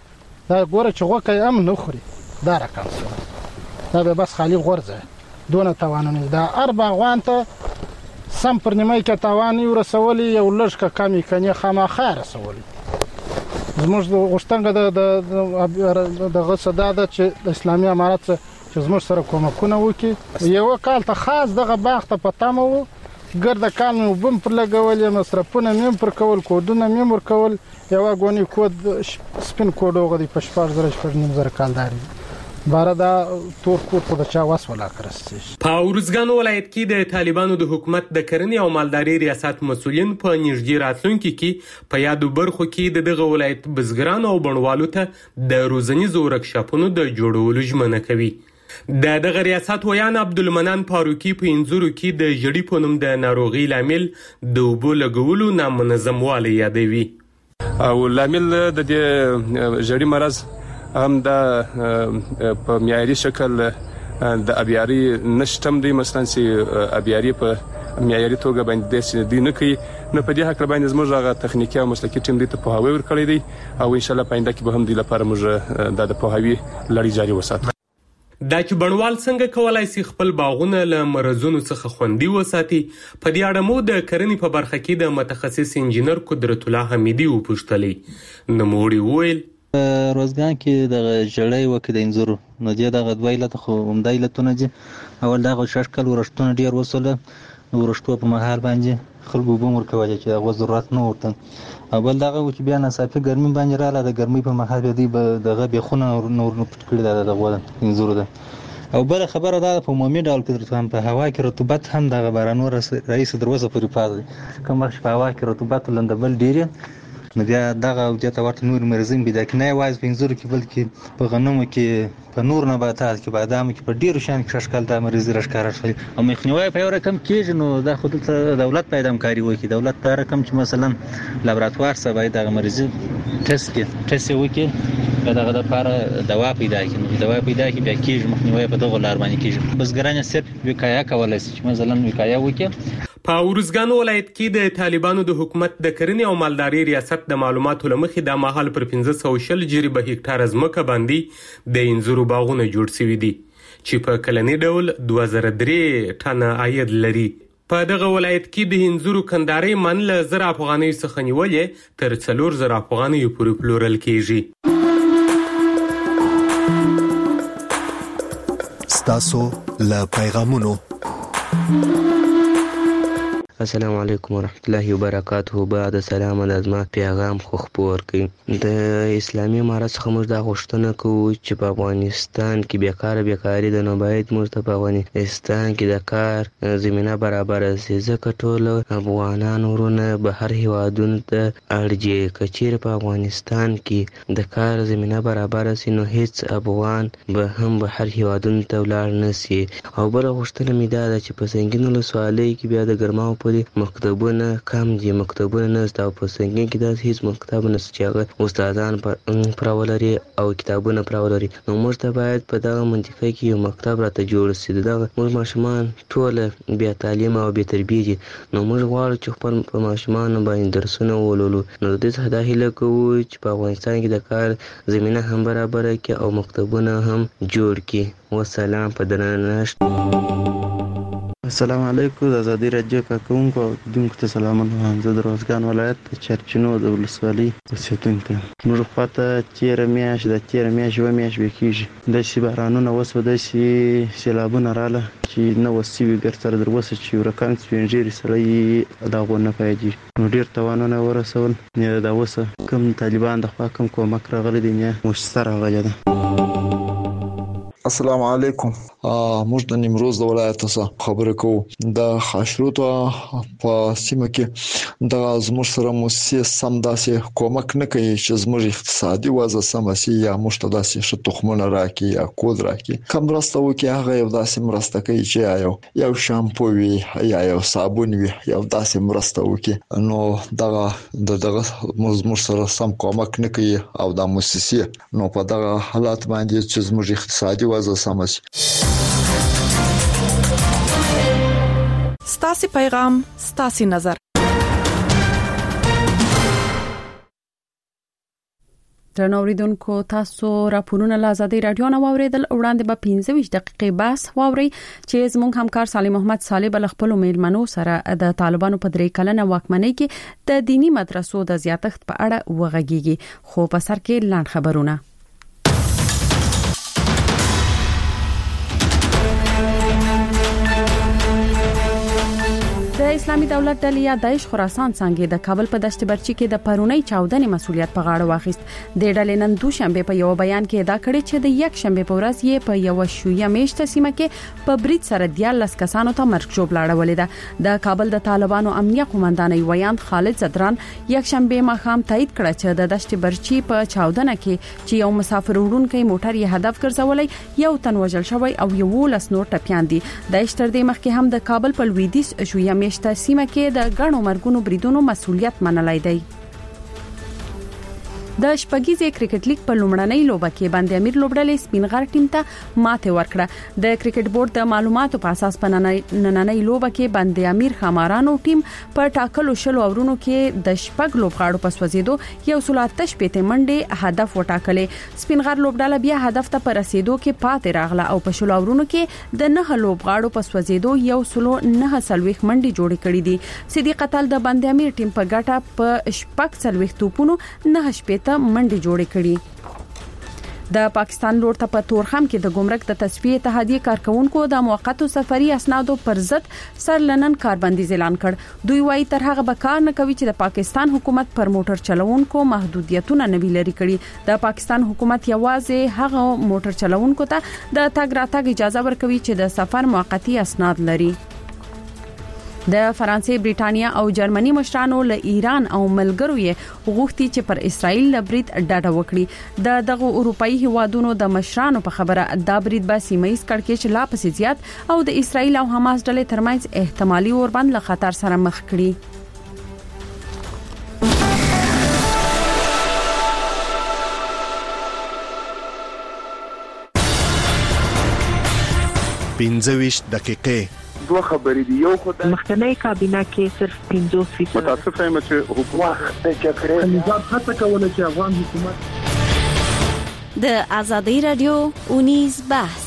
Speaker 21: دا ګوره چې غوکه هم نه خوري دا رقم شو دا به بس خالی غورځه دونه توانونه دا هر باغوان ته سم پر نیمه کې توان ورسولي یو لږ کمی کني خامخا رسولي زموږ د غشتنګ د غصدا د چې د اسلامي امارات چې زموږ سره کومکونه وکي یو کال ته خاص دغه باغ ته پتامو ګرد کال مې وبم پر لګولې مصرفونه مې پر کول کودونه مې ور کول یو غونی کود سپین کوډو غدي په 4000 کالداري بارا دا تور کور په چا واس ولا کرسي
Speaker 25: په ورزګان ولایت کې د طالبانو د حکومت د کرنې او مالداري ریاست مسؤلین په نږدې راتلونکي کې په یادو برخو کې دغه ولایت بزګران او بڼوالو ته د روزنیزو ورکشاپونو د جوړولو ژمنه کوي. دغه ریاست ویان عبدالمنان فاروقي په انځورو کې د جړی په نوم د ناروغي لامل د اوبو لګولو نامنظموالی یادوي.
Speaker 2: او لامل د جړی مرض هم د په معیاري شکل د ابياري نشتم دی مثلا سي ابياري په معیاري توګه باندې د نه کوي نو په دې حق باندې زموږ هغه تخنیکی او مسلکي ټیم دی ته په هاوی ور کړی دی او ان شاء الله پاینده کې به هم دی لپاره موږ د په هاوی لړۍ جاري وساتو.
Speaker 25: دا چې بڼوال څنګه کولای شي خپل باغونه له مرزونو څخه خوندي وساتي په دې اړه مو د کرنې په برخه کې د متخصص انجینر قدرت الله حمیدی وپوښتلې. نوموړي وویل
Speaker 5: روزګان کې د جړۍ وکړ د انځورو نو دې د غدوی لته خو عمدای لتونه دي اول دا ششکل ورشتونه ډیر وسوله ورشتو په محل باندې خلکو بومر کوي چې هغه ضرورت نه ورته اول دا چې بیا نصافي ګرمي باندې رااله د ګرمي په محل دی دغه بخونه نور پټ کړی دا انځور ده او بل خبره دا په عمومي ډول کې په هوا کې رطوبت هم د بارانو رئیس دروازه پورې پاتې کوم وخت په هوا کې رطوبت لندبل ډیر نو بیا دغه او دته ورته نور مرزین بيد کنه واز پنځور کې بلکې په غنمو کې په نور نباتات کې بادام کې په ډیرو شان کې شکل د مرز رشکار شي او مخنیوي په یو رقم کې نو د خود دولت پیدا کاری وکي دولت دا رقم چې مثلا لابراتوار سره باید د مرز ټیسټ وکي دغه د لپاره دوا پیدا کړي دوا پیدا کړي بیا کې مخنیوي په دغه لار باندې کې بزګران صرف وکایا کولای شي مثلا وکایا وکي.
Speaker 25: په ورزګان ولایت کې د طالبانو د حکومت د کرنې او مالداري ریاست د معلوماتو لمخې د مهال پر 1500 جریبه هکټار ځمکه باندې د انځورو باغونه جوړ شوي دي چې په کلنی ډول 2003 ټنه عاید لري. په دغه ولایت کې د انځورو کنداري من له 1000 افغانۍ څخه نیولې تر 4000 افغانۍ پورې پلورل کیږي.
Speaker 6: ستاسو له پیغامونو.
Speaker 7: السلام علیکم ورحمت الله وبرکاته. بعد سلام لازمه پیغام خو خبر کړي د اسلامي امارت څخه موږ دا غوښتنه کوو چې په افغانستان کې بیکاری د نو باید موږ په افغانستان کې د کار زمينه برابر شي ځکه ټول افغانان ورونه بهر هیوادونو ته اړجی کچیر په افغانستان کې د کار زمينه برابر شي نو هیڅ افغان به هم بهر هیوادونو ته ولاړ نشي. او بل غوښتنه مې دا ده چې په سنگینو لسوالۍ کې بیا د ګرماو مکتبونه کم دي مکتبونه نشته او په سنگین کې داسې هیڅ مکتب نشته چې هغه استادان پراولري او کتابونه پراولري نو موږ ته باید په دغه منطقه کې یو مکتب راته جوړ شي. دغه موږ ماشومان ټول بیا تعلیم او بیا تربیه دي نو موږ غواړو چې خپل په ماشومان باندې درسونه ولولو نو د دې څخه دا هیله کوو چې په افغانستان کې د کار زمينه هم برابر کړي او مکتبونه هم جوړ کړي. والسلام په درنښت.
Speaker 8: السلام علیکم. د آزادي رادیو کارکونکو او دونکو ته سلامونه. زه د روزګان ولایت چرچینو د ولسوالۍ اوسېدونکی موږ خواته تېره میاشت و میاشت کېږي داسې بارانونه وسوه داسې سیلابونه رااله چې نه وس شوي ګرځره در وسه چې ورکان سپین ږیري سړی د هغو نه پیدېږي نو ډېر تاوانونه ورسول دا اوسه کوم طالبان د خوا کوم کومک راغلی دی مؤسسه راغلې ده.
Speaker 11: السلام علیکم. موږ د نیمروز د ولایت څخه خبرې کوو. د خاشروط په سیمه کې د زموږ سره مؤسسې سم داسې کومک نه کوي چې زموږ اقتصادي وضع سم شي یا موږ ته داسې ښه تخمونه راکړي یا کود راکړي کوم مرسته وکړي هغه یو داسې مرسته کوي چې یو شامپو وي یا یو صابون وي یو داسې مرسته وکړي نو دغه زموږ سره سم کومک نه کوي او د مؤسسې نو په دغه حالات باندې چې زموږ اقتصادي وضع سم شي.
Speaker 12: ستاسو پیغام ستاسو نظر.
Speaker 1: درنو اوریدونکو تاسو راپورونه له آزادۍ رادیو نه واوریدل. وړاندې به 15 دقیقې بحث واوري چې زموږ همکار صالح محمد صالح بل خپل میلمنو سره د طالبانو په 3 کلنه واکمنۍ کې د دینی مدرسو د زیاتښت په اړه وغږیږي. خو په سر کې لاند خبرونه. د اسلامي دولت ډلې یا داعش خراسان څنګه د کابل په دشت برچی کې د پرونی 14 مسولیت په غاړه واخیست. د ډلې نن دوشنبه په یو بیان کې ادعا کړې چې د یک شنبه په ورځ یې په یو شویه میشته سیمه کې په برید سره 14 کسانو ته مرګ جوړ لاړولې ده. د کابل د طالبانو امنیه قومندان ویاند خالد زدران یک شنبه ماښام تایید کړ چې د دشت برچی په 14 کې چې یو مسافر وړونکی موټر یې هدف ګرځولې یو تن وژل شوی او یو لس نور ټپيان دي. د اشتر د مخکې هم د کابل په لویدیځ شویه میشته سیمه کې د غنو مرګونو بریدونو مسولیت منلای دی. د شپږیزې کرکټ لیګ په لومړنۍ لوبه کې باندې امیر لوبډلې سپینغر ټیم ته ماته ورکړه. د کرکټ بورډ د معلوماتو په اساس په نننۍ لوبه کې باندې امیر خمارانو ټیم په ټاکلو شلو اورونو کې د شپږ لوبغاړو په سوځیدو یو سلاتش پېته منډه هدف وټاکلې. سپینغر لوبډله بیا هدف ته پر رسیدو کې پاتې راغله او په شلو اورونو کې د 9 لوبغاړو په سوځیدو یو سلو 9 سلويخ منډي جوړې کړې دي. صدیق قتل د باندې امیر ټیم په ګټه په شپږ سلويخ توپونو 9 شپېته منډي جوړې کړې. د پاکستان لور ته په تورخم کې د ګمرک د تصفیه اتحادیه کارکونکو د موقتو سفري اسنادو پر ضد سرلنن کاربندیز اعلان کړ. دوی وايي تر هغه به کار نه کوي چې د پاکستان حکومت پر موټر چلوونکو محدودیتونه نه وی لري کړي. د پاکستان حکومت یوازې هغه موټر چلوونکو ته د تګ راتګ اجازه ورکوي چې د سفر موقتی اسناد لري. د فرانسې، بریټانیا او جرمني مشرانو له ایران او ملګرو یې غوښتي چې پر اسرائیل لبرید ډاډه وکړي. دغه اروپאי هیوادونو د مشرانو په خبره دا برید به سیمه‌ایز کړکېچ لا پسې زیات او د اسرائیل او حماس ډلې ترمنځ احتمالي اوربند له خطر سره مخ کړي.
Speaker 6: پنځه دقیقې
Speaker 3: دوه خبرې دي. یو خدای
Speaker 4: مخکنی کابینه کې صرف 50%
Speaker 3: متاسف یم چې حکومت د جګړې نظام هڅه کوله چې افغان حکومت
Speaker 9: د آزادۍ رادیو اونیز بحث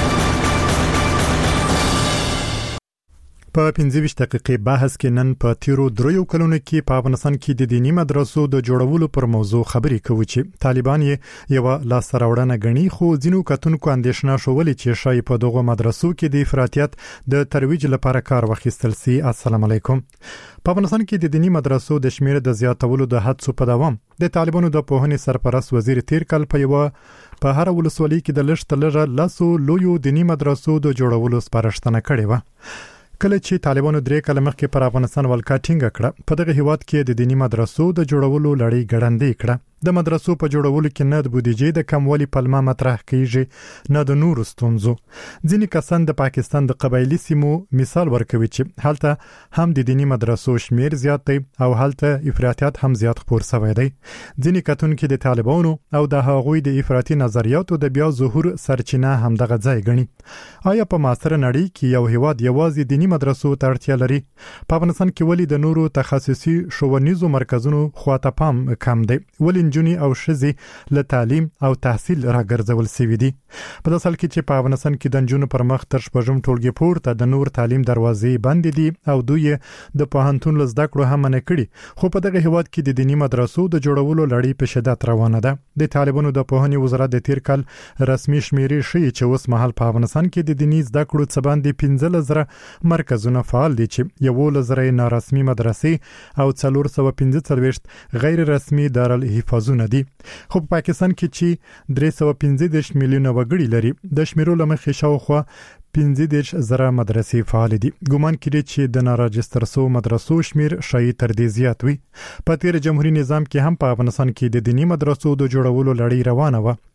Speaker 9: په 15 دقیقې بحث کې نن په تیرو 3 کلونو کې په افغانستان کې د دینی مدرسو د جوړولو پر موضوع خبرې کوي چې طالبان یې یو لاسراوړنه غني، خو ځینو کتونکو اندېښنه شولې چې شای په دغه مدرسو کې د افراطیت د ترویج لپاره کار واخیستل سي. السلام علیکم. په افغانستان کې د دینی مدرسو د شمیر د زیاتولو د هڅو په دوام د طالبانو د پوهنې سرپرست وزیر تیر کال په هر ولسوالۍ کې د لږ تلره لاسو لویو دینی مدرسو د جوړولو سپارښتنه کړې و. کله چې طالبانو 3 کال مخکې پر افغانستان ولکا ټینګه کړه، په دغه هیواد کې د دینی مدرسو د جوړولو لړۍ ګړندې کړه. د مدرسو په جوړولو کې نه د بودیجې د کموالي پلمه مطرح کیږي، نه د نورو ستونزو. ځینې کسان د پاکستان د قبایلی سیمو مثال ورکوي چې هلته هم د دینی مدرسو شمیر زیات دی او هلته افراطیت هم زیات خپور شوی دی. ځینې کتونکو د طالبانو او د هغوی د افراطي نظریاتو د بیا ظهور سرچینه هم دغه ځای ګڼي. آیا په معاصره نړۍ کې یو هیواد یوازې دینی مدرسو ته اړتیا لري؟ په افغانستان کې ولې د نورو تخصصي ښوونیزو مرکزونو خواته پام کم دی؟ ولې نجونې او ښځې له تعلیم او تحصیل راګرځول شوي دي؟ په داسې حال کې چې په افغانستان کې د نجونو پر مخ تر شپږم ټولګي پورته د نور تعلیم دروازې بندې دي او دوی د پوهنتون له زده کړو هم منع کړي، خو په دغه هیواد کې د دینی مدرسو د جوړولو لړۍ په شدت روانه ده. د طالبانو د پوهنې وزارت د تیر کال رسمي شمیرې ښیي چې اوس مهال په افغانستان کې د دینی زده کړو څخه باندې 15,000 مرکزونه فعال دي چې 11,000 نارسمي مدرسې او 445 غیر رسمي دارالحفاظونه دي. خو په پاکستان کې چې 315 میلیونه وګړي لري، د شمیرو له مخې شاوخوا 15,000 مدرسې فعال دي. ګومان کړي چې د ناراجستر سو مدرسو شمیر شایي تر دې زیات وي. په تیر جمهوریت نظام کې هم په افغانستان کې د دینی مدرسو د جوړولو لړۍ روانه و.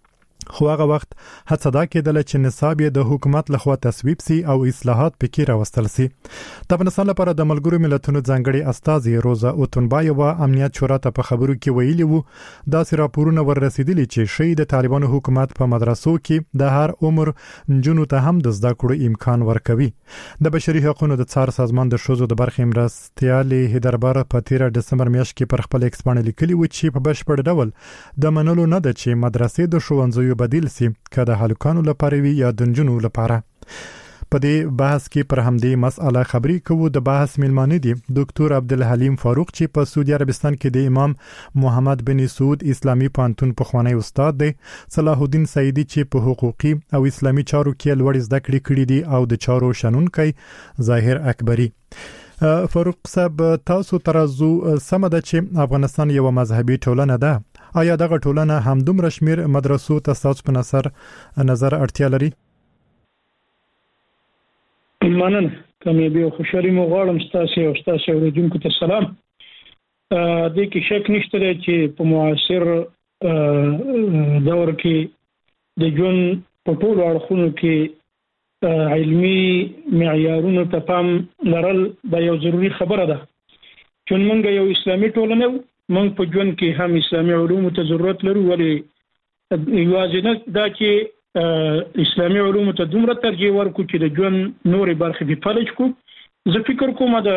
Speaker 9: خو هغه وخت هڅه دا کېدله چې نصاب یې د حکومت لخوا تصویب سي او اصلاحات پکې راوستل سي. د افغانستان لپاره د ملګرو ملتونو ځانګړي استازي روزا اوتنبایوا امنیت شورا ته په خبرو کې ویلي وو دا راپورونه ورسېدلي چې شي د طالبانو حکومت په مدرسو کې د هر عمر جنونو ته هم د زده کړو امکان ورکوي. د بشري حقوقو د څار سازمان د شوزو د برخې مرستيالي هدربار په 13 دسمبر میاشت کې پر خپل ایکس باندې لیکلي و چې په بشپړ ډول د منلو نه ده چې مدرسې د ښوونځیو بدیل سي که د هلکانو لپاره وي یا د نجونو لپاره. په دې بحث کې پر همدې مسأله خبري کوو. د بحث میلمانه دي ډاکټر عبدالحلیم فاروق چې په سعودي عربستان کې د امام محمد بن سعود اسلامي پوهنتون پخوانی استاد دی، صلاح الدین سعیدی چې په حقوقي او اسلامي چارو کې لوړ زده کړې کړې دي او د چارو شنونکي ظاهر اکبری. فاروق صاحب تاسو ترازو سم ده چې افغانستان یو مذهبي ټولنه ده، آیا دغه ټولنه هم دومره شمیر مدرسو ته تاسو په نظر اړتیا لري؟
Speaker 12: مننه. کامیابی او خوشحالي مو غواړم ستاسو او ستاسو اوریدونکو ته سلام. د کې شک نشته چې په معاصر دور کې د ژوند په ټولو اړخونو کې علمي معیارونو ته پام لرل د یو ضروری خبره ده. چې موږ یو اسلامي ټولنه موږ په ژوند کې هم اسلامي علومو ته ضرورت لرو، ولی یوازې نه دا چې اسلامي علومو ته دومره ترجیح ورکړو چې د ژوند نورې برخې په فلج کو. زه فکر کوم د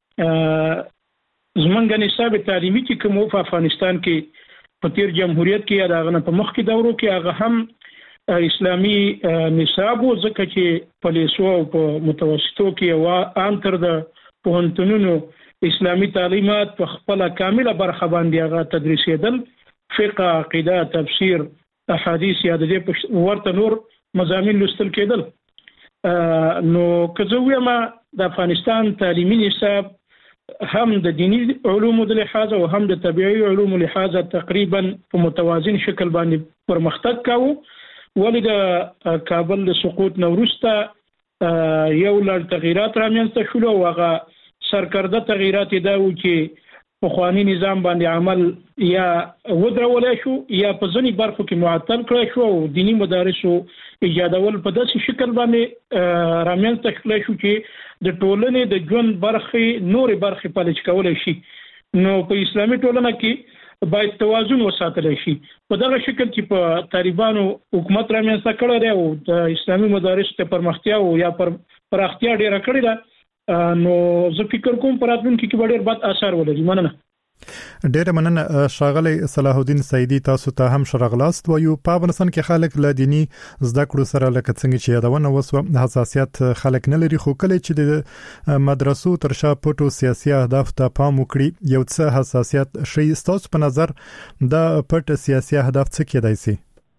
Speaker 12: زمونږ نصاب تعلیمي چې کوم په افغانستان کې په تیر جمهوریت کې یا دغه په مخ کې دورو کې هغه هم اسلامي نصاب او ځکه چې په لیسو او په متوسطو کې او عام تر د پوهنتونونو اسلامي تعلیمات په خپل کامله برخه باندې هغه تدریسېدل، فقه، عقیده، تفسیر، احادیث یا د دې ورته نور مضامین لوستل کېدل. نو که زه وایم د افغانستان تعلیمي نصاب هم د دینی علومو د لحاظ او هم د طبيعي علومو لحاظ تقریبا په متوازن شکل باندې پرمختګ کاوه. ولې د کابل د سقوط نورسته یو لړ تغیرات رامنځته شول او هغه سرکرده تغیرات دا و چې په خواني نظام باندې عمل یا ودرول شو یا په ځینې برخو کې معطل کړی شو او دینی مدارسو ایجادول په داسې شکل باندې رامنځته شول شو چې د ټولنې د ژوند برخې نورې برخې پلج کولای شي. نو په اسلامي ټولنه کې باید توازن وساتل شي. په دغه شکل چې په طالبانو حکومت رامنځته کړی دی او د اسلامي مدارسو ته پرمختیا او یا پراختیا ډیره کړې ده، نو زه فکر کوم په راتلونکي کې ډېر بد اثر ولري. مننه.
Speaker 9: ډېر مننه ښاغلی صلاح الدین سعیدی. تاسو ته هم شرغلاست وایو. په افغانستان کې خلک له دینی زده کړو سره لکه څنګه چې یادونه وسو حساسیت خلک نه لري، خو کله چې د مدرسو تر شا پټو سیاسي اهداف ته پام وکړي یو څه حساسیت شي. تاسو په نظر دا پټ سیاسي اهداف څه کېدای شي؟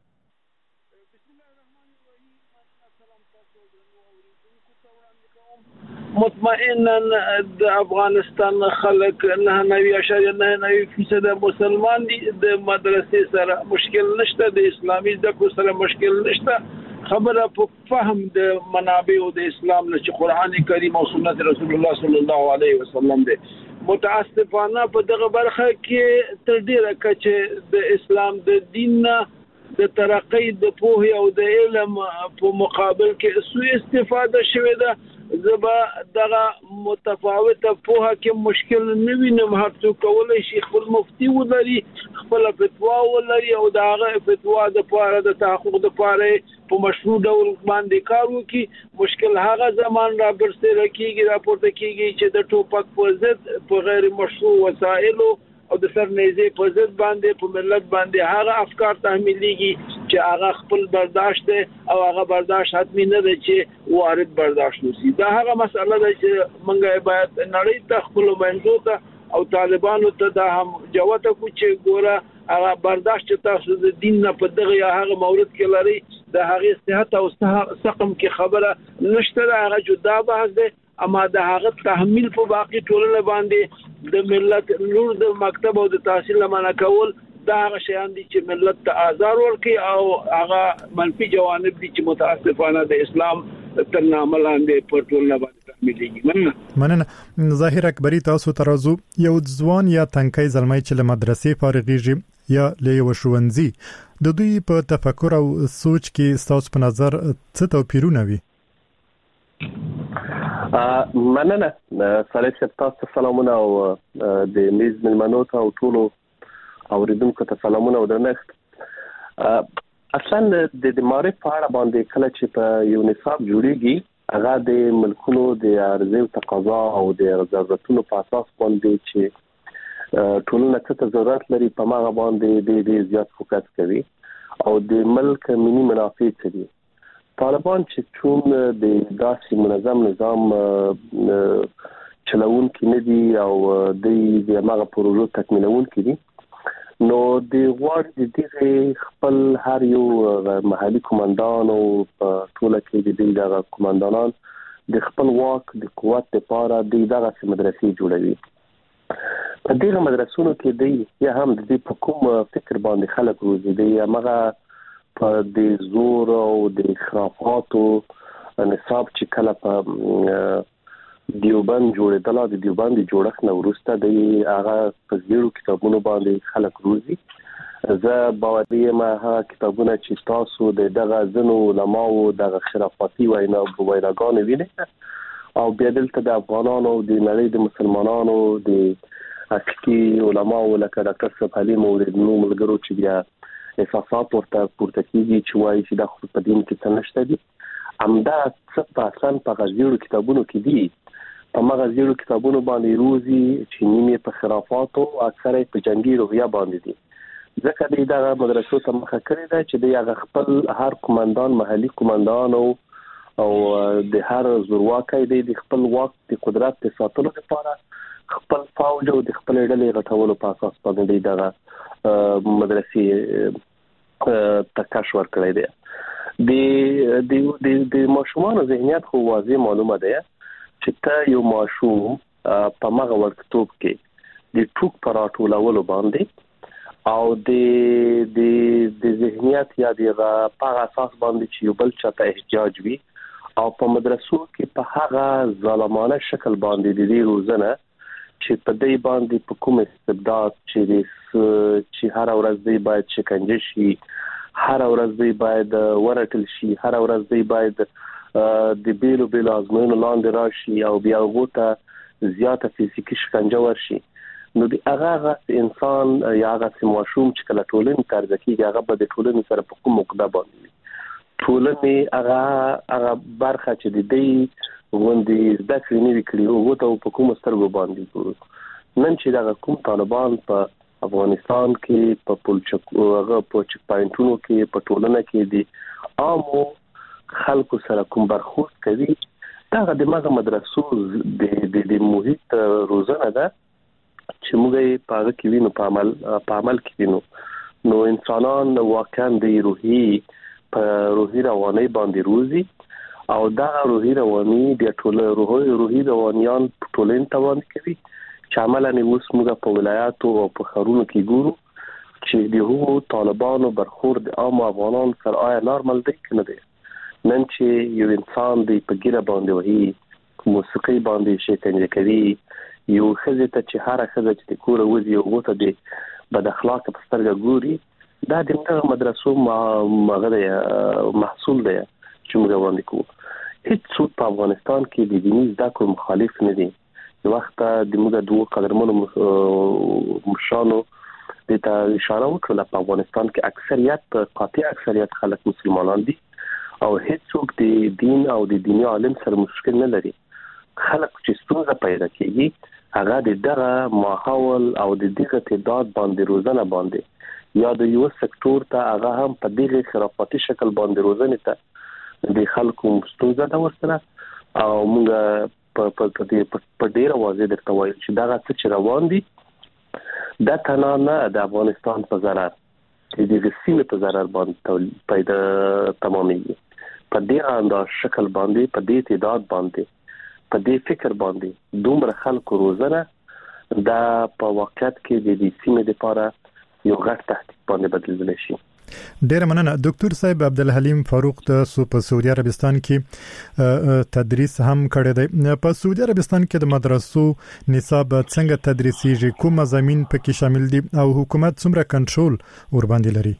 Speaker 13: مطمئنا د افغانستان خلک 99.99% مسلمان دي. د مدرسې سره مشکل نشته، د اسلامي زده کړو سره مشکل نشته. خبره په فهم د منابع او د اسلام نه چې قران کریم او سنت رسول الله صلی الله علیه وسلم دي. متاسفانه په دغه برخه کې تر ډیره کچه د اسلام د دین د ترقی د پوهې او د علم په مقابل کې سوء استفاده شوې ده. زبا دغه متفاوته پوهه کې مشکل نه وینم. هر څوک کولای شي خپل مفتي ولري، خپل فتوا ولري او دغه فتوا د پاره د تحقق د پاره په مشروع ډول باندې کار وکړي. مشکل هغه زمان را برسېره کیږي، راپورته کیږي چې د ټوپک په ضد په غیر مشروع وسایلو او د سرنیزه په ضد باندې په ملت باندې هغه افکار تحمیلېږي چې هغه خپل برداشت او هغه برداشت حتمی نه دی چې وارد برداشت نشي. دا هغه مسله ده چې موږ باید نړۍ ته خپل منځو ته او طالبانو ته دا هم جوته کو چې ګوره هغه برداشت تاسو د دین نه په دغه یا هغه مورد کې لري د هغه صحت او سقم کې خبره نشته، هغه جدا بحث ده. اما د هغه تحمیل په باقي ټولنه باندې د ملت نور د مکتب او د تحصیل لمنه کول دا هغه شیان دي چې ملت ته آزار ورکړي او هغه منفي جوانب دي چې متاسفانه د اسلام تر نامه لاندې پر ټولنه باندې تحمیلېږي.
Speaker 9: مننه. ظاهر اکبری، تاسو ترازو یو ځوان یا تنکي زلمی چې له مدرسې فارغېږي یا لیو شونځي د دوی په تفکر او سوچ کې ستاسو په نظر څه توپیرونه وي؟
Speaker 14: مننه صالح صاحب، تاسو سلامونه او د میز ملمنو ته او ټولو اوریدونکو ته سلامونه او درنښت. اصلا د معرف په اړه باندې کله چې په یو نصاب جوړیږي هغه د ملکونو د عرضه او تقاضا او د ضرورتونو په اساس باندې چې ټولنه څه ضرورت لري په هغه باندې د زیات فوکس کوي او د ملک ملي منافع څه دي. طالبان چې چون د داسې منظم نظام چلون کې نه دي او د هغه پروژو تکمیلون کې دي، نو د غواړي د دې خپل هر یو محلي کمانډان او ټول کې د دغه کمانډانان د خپل واک د قوت لپاره دغه مدرسې جوړوي. په دغه مدرسونو کې دی یا هم د په کوم فکر باندې خلک روزي دی هغه په د زور او د خرافاتو نصاب چې کله په دیوبند جوړېدل، د دیوبند جوړښت نو وروسته د هغه په زیرو کتابونو باندې خلک روزي. زه باوري یم هغه کتابونه چې تاسو دغه ځینو علماو دغه خرافاتي ویناګانې وینئ او بیا دلته د افغانانو د نړۍ د مسلمانانو د حقیقي علماو لکه ډاکټر صاحب حلیم او د نو ملګرو چې بیا احساسات ورته پورته کیږي چې وایي چې د خپل دین کې څه نشته دي. همدا څه په اسان په غزیرو کتابونو کې دي، په مغزیرو کتابونو باندې روزي چې نیمه په خرافاتو اکثره په جنگي روحیه باندې دي. ځکه دغه مدرسو ته مخه کړی دا چې د خپل هر کمانډان محلي کمانډان او د هر زورواکۍ د خپل واک د قدرت د ساتلو لپاره خپل فوج او د خپل ډلې غټولو په اساس باندې دغه مدرسې تکاش ورکړی دی. د ماشومان ذهنیت خو واضح معلومه ده چې ته یو ماشوم په مغه ورکتوب کې د ټوک پر راټولولو باندې او د ذهنیت یا د په اساس باندې چې یو بل چاته احتجاج وي او په مدرسو کې په هغه ظالمانه شکل باندې د دې روزنه چې په دې باندې په کوم استبداد چې هر ورځ دی باید شکنجه شي، هر ورځ دی باید ورټل شي، هر ورځ دی باید د بیلو ازموینو لاندې راشي او بیا غوته زیاته فزیکی شکنجه ورشي. نو د هغه انسان یا هغه ماشوم چې کله ټولنې ترځ کیږي هغه به د ټولنې سره په کوم موقع باندې ټولنې هغه برخه چې د دې غوندي زده کړې نه وکړي او ته په کوم سترګو باندې نن چې دا کوم طالبان په افغانستان کې په چک پاینټونو کې په ټولنه کې دي عامو خلکو سره کوم برخورد کوي، دا د مغه مدرسو د محیط روزنه ده چې موږ په هغه کې وینو په عمل کې وینو. نو انسانان واقعا د روحي رواني باندې روزي او دا روحي رواني د ټول روحي روانيان ټولن توان کوي چې عملاً اوس موږ په ولایاتو او په خارونو کې ګورو چې د طالبانو برخورد عام افغانان سره آیا نارمل دی که نه دی. نن چې یو انسان دی په ګیره باندې وهي، موسیقي باندې شکنجه کوي، یو ښځې ته چې هره ښځه چې د کوره وځي او ته د بد اخلاقه په سترګه ګوري، دا د دغه مدرسو محصول دی چې موږ وړاندې کوو. هیڅ په افغانستان کې د دیني زده کړو مخالف نه دي. وخت د موږ دوه قدرمنو مشانو د ته اشاره وکړه په افغانستان کې اکثریت قاطع اکثریت خلک مسلمانان دي او هیڅوک د دین او د دیني عالم سره مشکل نه لري. خلک چې ستونزه پیدا کیږي هغه د دغه ماحول او د دغه تعداد باندې روزنه باندې یا د یو سکتور ته هغه هم په دغه خرافاتي شکل باندې روزنه ته د خلکو ستونزه دا ورسره او موږ په ډیره واضح درته وایو چې دا څه چې روان دي دا تنها نه د افغانستان په ضرر د سیمې په ضرر باندې پیدا تمامېږي. په دې انداز شکل باندې په دې تعداد باندې په دې فکر باندې دومره خلکو روزنه دا په واقعیت کې د دې سیمې لپاره یو غټ تهدید باندې بدلېدل شي.
Speaker 9: ډیر مننه ډاکټر صاحب عبدالحلیم فاروق د سعودي عربستان کې تدریس هم کړی دی. په سعودي عربستان کې د مدرسو نصاب څنګه تدریسیږي، کوم مضامین پکې شامل دي او حکومت څومره کنټرول ور باندې لري؟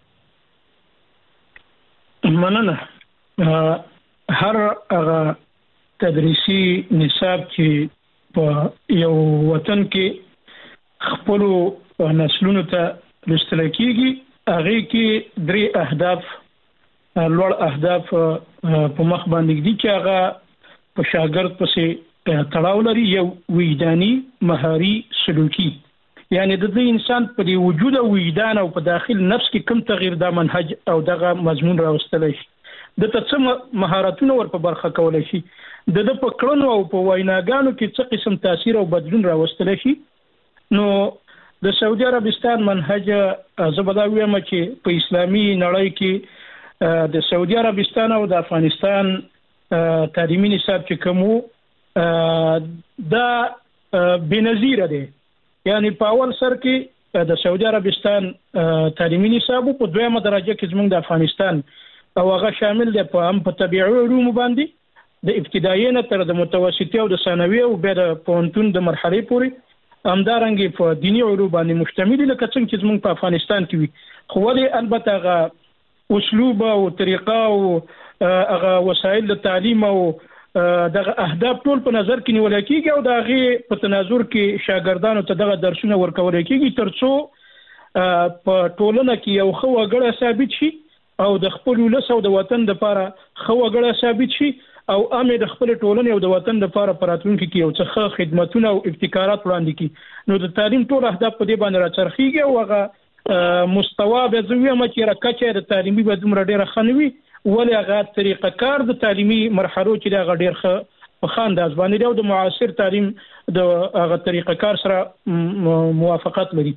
Speaker 12: مننه. هر هغه تدریسي نصاب چې په یو وطن کې خپل نسلونو ته لوستل کیږي هغه کې درې اهداف لوړ اهداف په مخ باندې دي چې هغه په شاګرد پسې تړاو لري. یو وجداني، مهاري، سلوکي، یعنی د دې انسان په وجود او وجدان او په داخل نفس کې کوم تغییر د منهج او دغه مضمون راوستلی شي، د څه مهارتونه ور په برخه کولای شي، د په کړنو او په ویناګانو کې څه قسم تاثیر او بدلون راوستلی شي. نو د سعودي عربستان منهج زبدا ویمه چې په اسلامي نړۍ کې د سعودي عربستان او د افغانستان تعلیمي نصاب چې کوم دا بنظیر دی. یعنی په اول سر کې د سعودي عربستان تعلیمي نصاب په دویمه درجه کې زموږ د افغانستان او هغه شامل دی په طبيعي علوم باندې د ابتدایي نه تر د متوسطي او د ثانوي او بیا د پوهنتون د مرحله پورې همدارنګه په دینی علوم باندې مشتمل لکه څنګه چې موږ په افغانستان کې وي. خو ولې البته هغه اسلوب او طریقه او هغه وسایل د تعلیم او دغه اهداف ټول په نظر کې نیول کېږي او دغه په تناظر کې شاګردانو ته دغه درسونه ورکول کېږي ترڅو په ټولنه کې یو خو وګړه ثابت شي او د خپل ولس او د وطن لپاره خو وګړه ثابت شي او امه د خپل ټولنې او د وطن لپاره پراتونکو کې یو څه خدماتونه او ابتکارات وړاندې کی. نو د تعلیم ټول اهداف په دې باندې راچرخيږي او هغه مستوا به زویه مچ راکچې د تعلیمي بدوم ډیره خنوي ولې هغه طریقه کار د تعلیمي مرحلو چې دا ډیر په خانداز باندې او د معاصر تعلیم د هغه طریقه کار سره موافقت لري.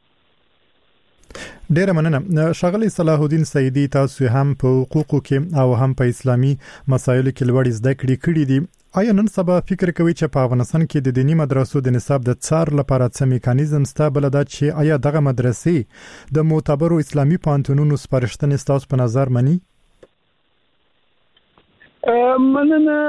Speaker 9: ډیره مننه شغلی صلاح الدین سیدی، تاسو هم په حقوقو کې او هم په اسلامي مسایلو کې لوړ زده کړې دي. آیا نن سبا فکر کوي چې په افغانستان کې د دینی مدرسو د نصاب د څار لپاره څه میکانیزم شته بل دا چې آیا دغه مدرسې د معتبرو اسلامي پوهنتونونو سپارښتنې تاسو په نظر مني؟
Speaker 13: مننه.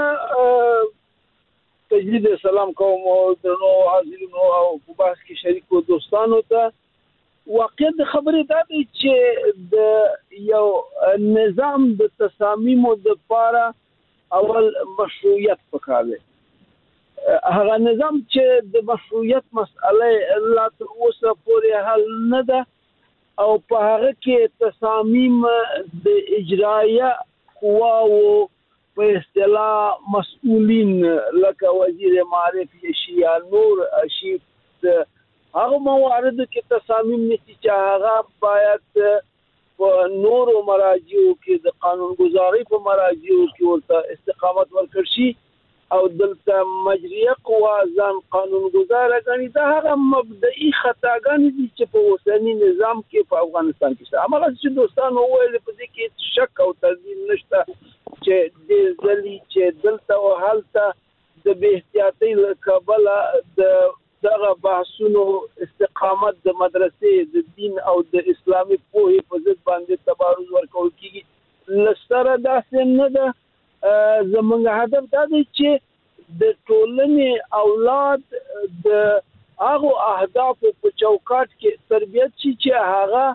Speaker 13: تجدید سلام کوم او درنو حاضرینو او په بحث کې شریکو دوستانو ته. واقع د خبرې دا دی چې د یو نظام د تصامیمو د لپاره اول مشروعیت پکار دی. هغه نظام چې د مشروعیت مسأله لا تر اوسه پورې حل نه ده او په هغه کې تصامیم د اجرایه قواو په اصطلاح مسؤلین لکه وزیر معرفت شي یا نور شي هغه موارد کې تصامیم نشي چې هغه باید په نورو مراجعو کې د قانونګذاري په مراجعو کې ورته استقامت ورکړي شي او دلته مجریه قوا ځان قانونګذار غني دا هغه مبدئي خطاګانې دي چې په اوسنی نظام کې په افغانستان کې شته. هغه چې دوستانو ویل په دې کې شک او تردید نشته چې د ځلې چې دلته او حالته د بے احتیاطۍ لکبل د دغه بحثونو استقامت د مدرسې د دین او د اسلامي پوهې په ضد باندې تبارز ورکول کیږي. لسره داسې نه ده. زموږ هدف دا دی چې د ټولنې اولاد د هغه اهداف په چوکاټ کې تربیت شي چې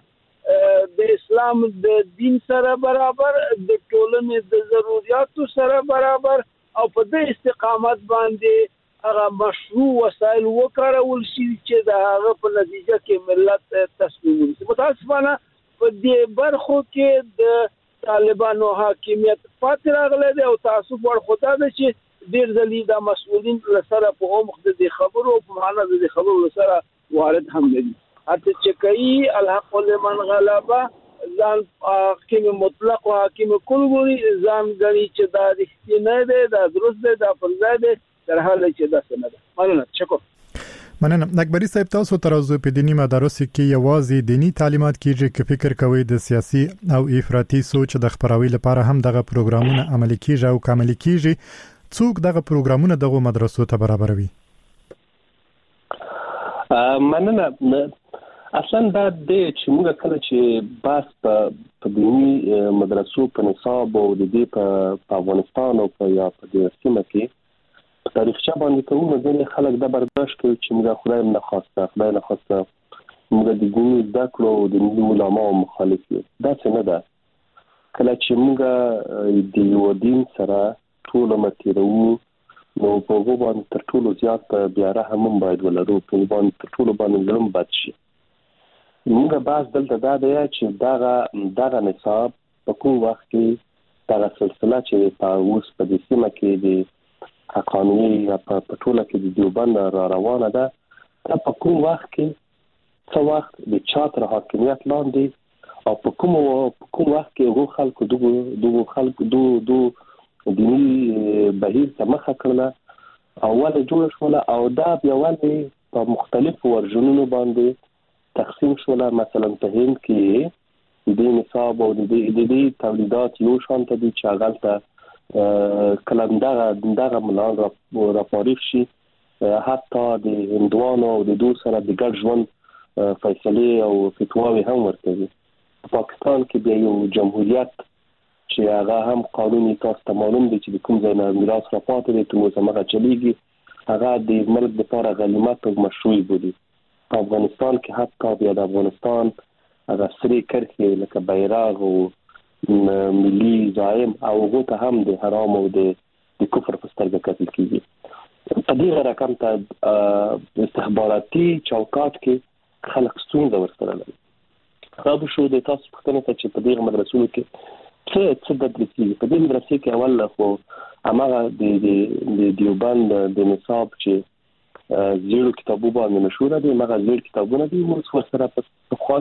Speaker 13: هغه د اسلام د دین سره برابر، د ټولنې د ضرورتو سره برابر او په دې استقامت باندې هغه مشروع وسایل وکړول شي چې د هغه په نتیجه کې ملت تصمیم ونیسي. متاسفانه په دې برخو کې د طالبانو حاکمیت پاتې راغلی دی او تاسف ور خدا ده چې ډیر ځلې د مسؤلین لسره په عمق د خبرو په معنا د خبرو لسره وارد هم دي. اته چې کوي الحق لمن غلبه ځان حاکم مطلق او حاکم کل ګوري ځان غني چې دا رښتینه ده، دا درست ده، دا فرض ده در حال چې دا څنګه ده. مننه. شکر.
Speaker 9: مننه. اکبری صاحب تاسو ترازو په دینی مدارسو کې یوازې دینی تعلیمات کیږي که فکر کوي د سیاسي او افراطي سوچ د خبراوي لپاره هم دغه پروګرامونه عملي کیږي او کامل کیږي؟ څوک دغه پروګرامونه دغه مدرسو ته برابروي؟
Speaker 14: مننه. اصلا دا د چې موږ کله چې باس په دینی مدرسو په نصاب او د دې په افغانستان او په یا په دې سیمه کې په تاریخچه باندې کوو نو ځینې خلک دا برداشت کوي چې موږ خدای نه خواسته موږ د دیني زده کړو او د دیني علماو مخالف یو. دا څه نه ده. کله چې موږ د یو دین سره ټول متیرو نو په هغه باندې تر ټولو زیات بیا رحم باید ولرو، په باندې تر ټولو باندې ظلم بد شي. موږ باز دلته دا دی چې دغه نصاب په کوم وخت کې دغه سلسله چې په اوس په دې سیمه کې د قانوني یا په ټوله کې د دیوبند را روانه ده، دا په کوم وخت کې څه وخت د چا تر حاکمیت لاندې او په کوم وخت کې هغو خلکو دغو دیني بهیر ته مخه کړله او ولې جوړه شوله او دا بیا ولې په مختلفو ورژنونو باندې تقسیم شوله. مثلا په هند کې د نصاب او د دې تولیدات یو شان ته دي چې هغه کله دغه ملان راپاریخ شي، حتی د هندوانو او د دوی سره د ګډ ژوند فیصله او فتواوی هم ورکوي. په پاکستان کې بیا یو جمهوریت چې هغه هم قانوني تاسو ته معلوم دي چې کوم ځای نه میراث راپاتې دي ته موږ هغه چلیږي، هغه د ملک لپاره غنیمت او مشروع بودي. په افغانستان کې حتی بیا د افغانستان هغه سرې کرښې لکه بیرغ او ملي زایم او هغه ته هم د حرام او د کفر په سترګه کتل کیږي. په دې رقم ته استخباراتي چوکاټ کې خلک ستونزه ورسره لري. خراب شو د تاسو پوښتنه ته چې په دې مدرسو کې څه بدلېږي. په دې مدرسې کې اول خو هغه د دیوبند د نصاب چې زیرو کتابو باندې مشهور دي، مګر زیر کتابونه دي موږ سره په خوا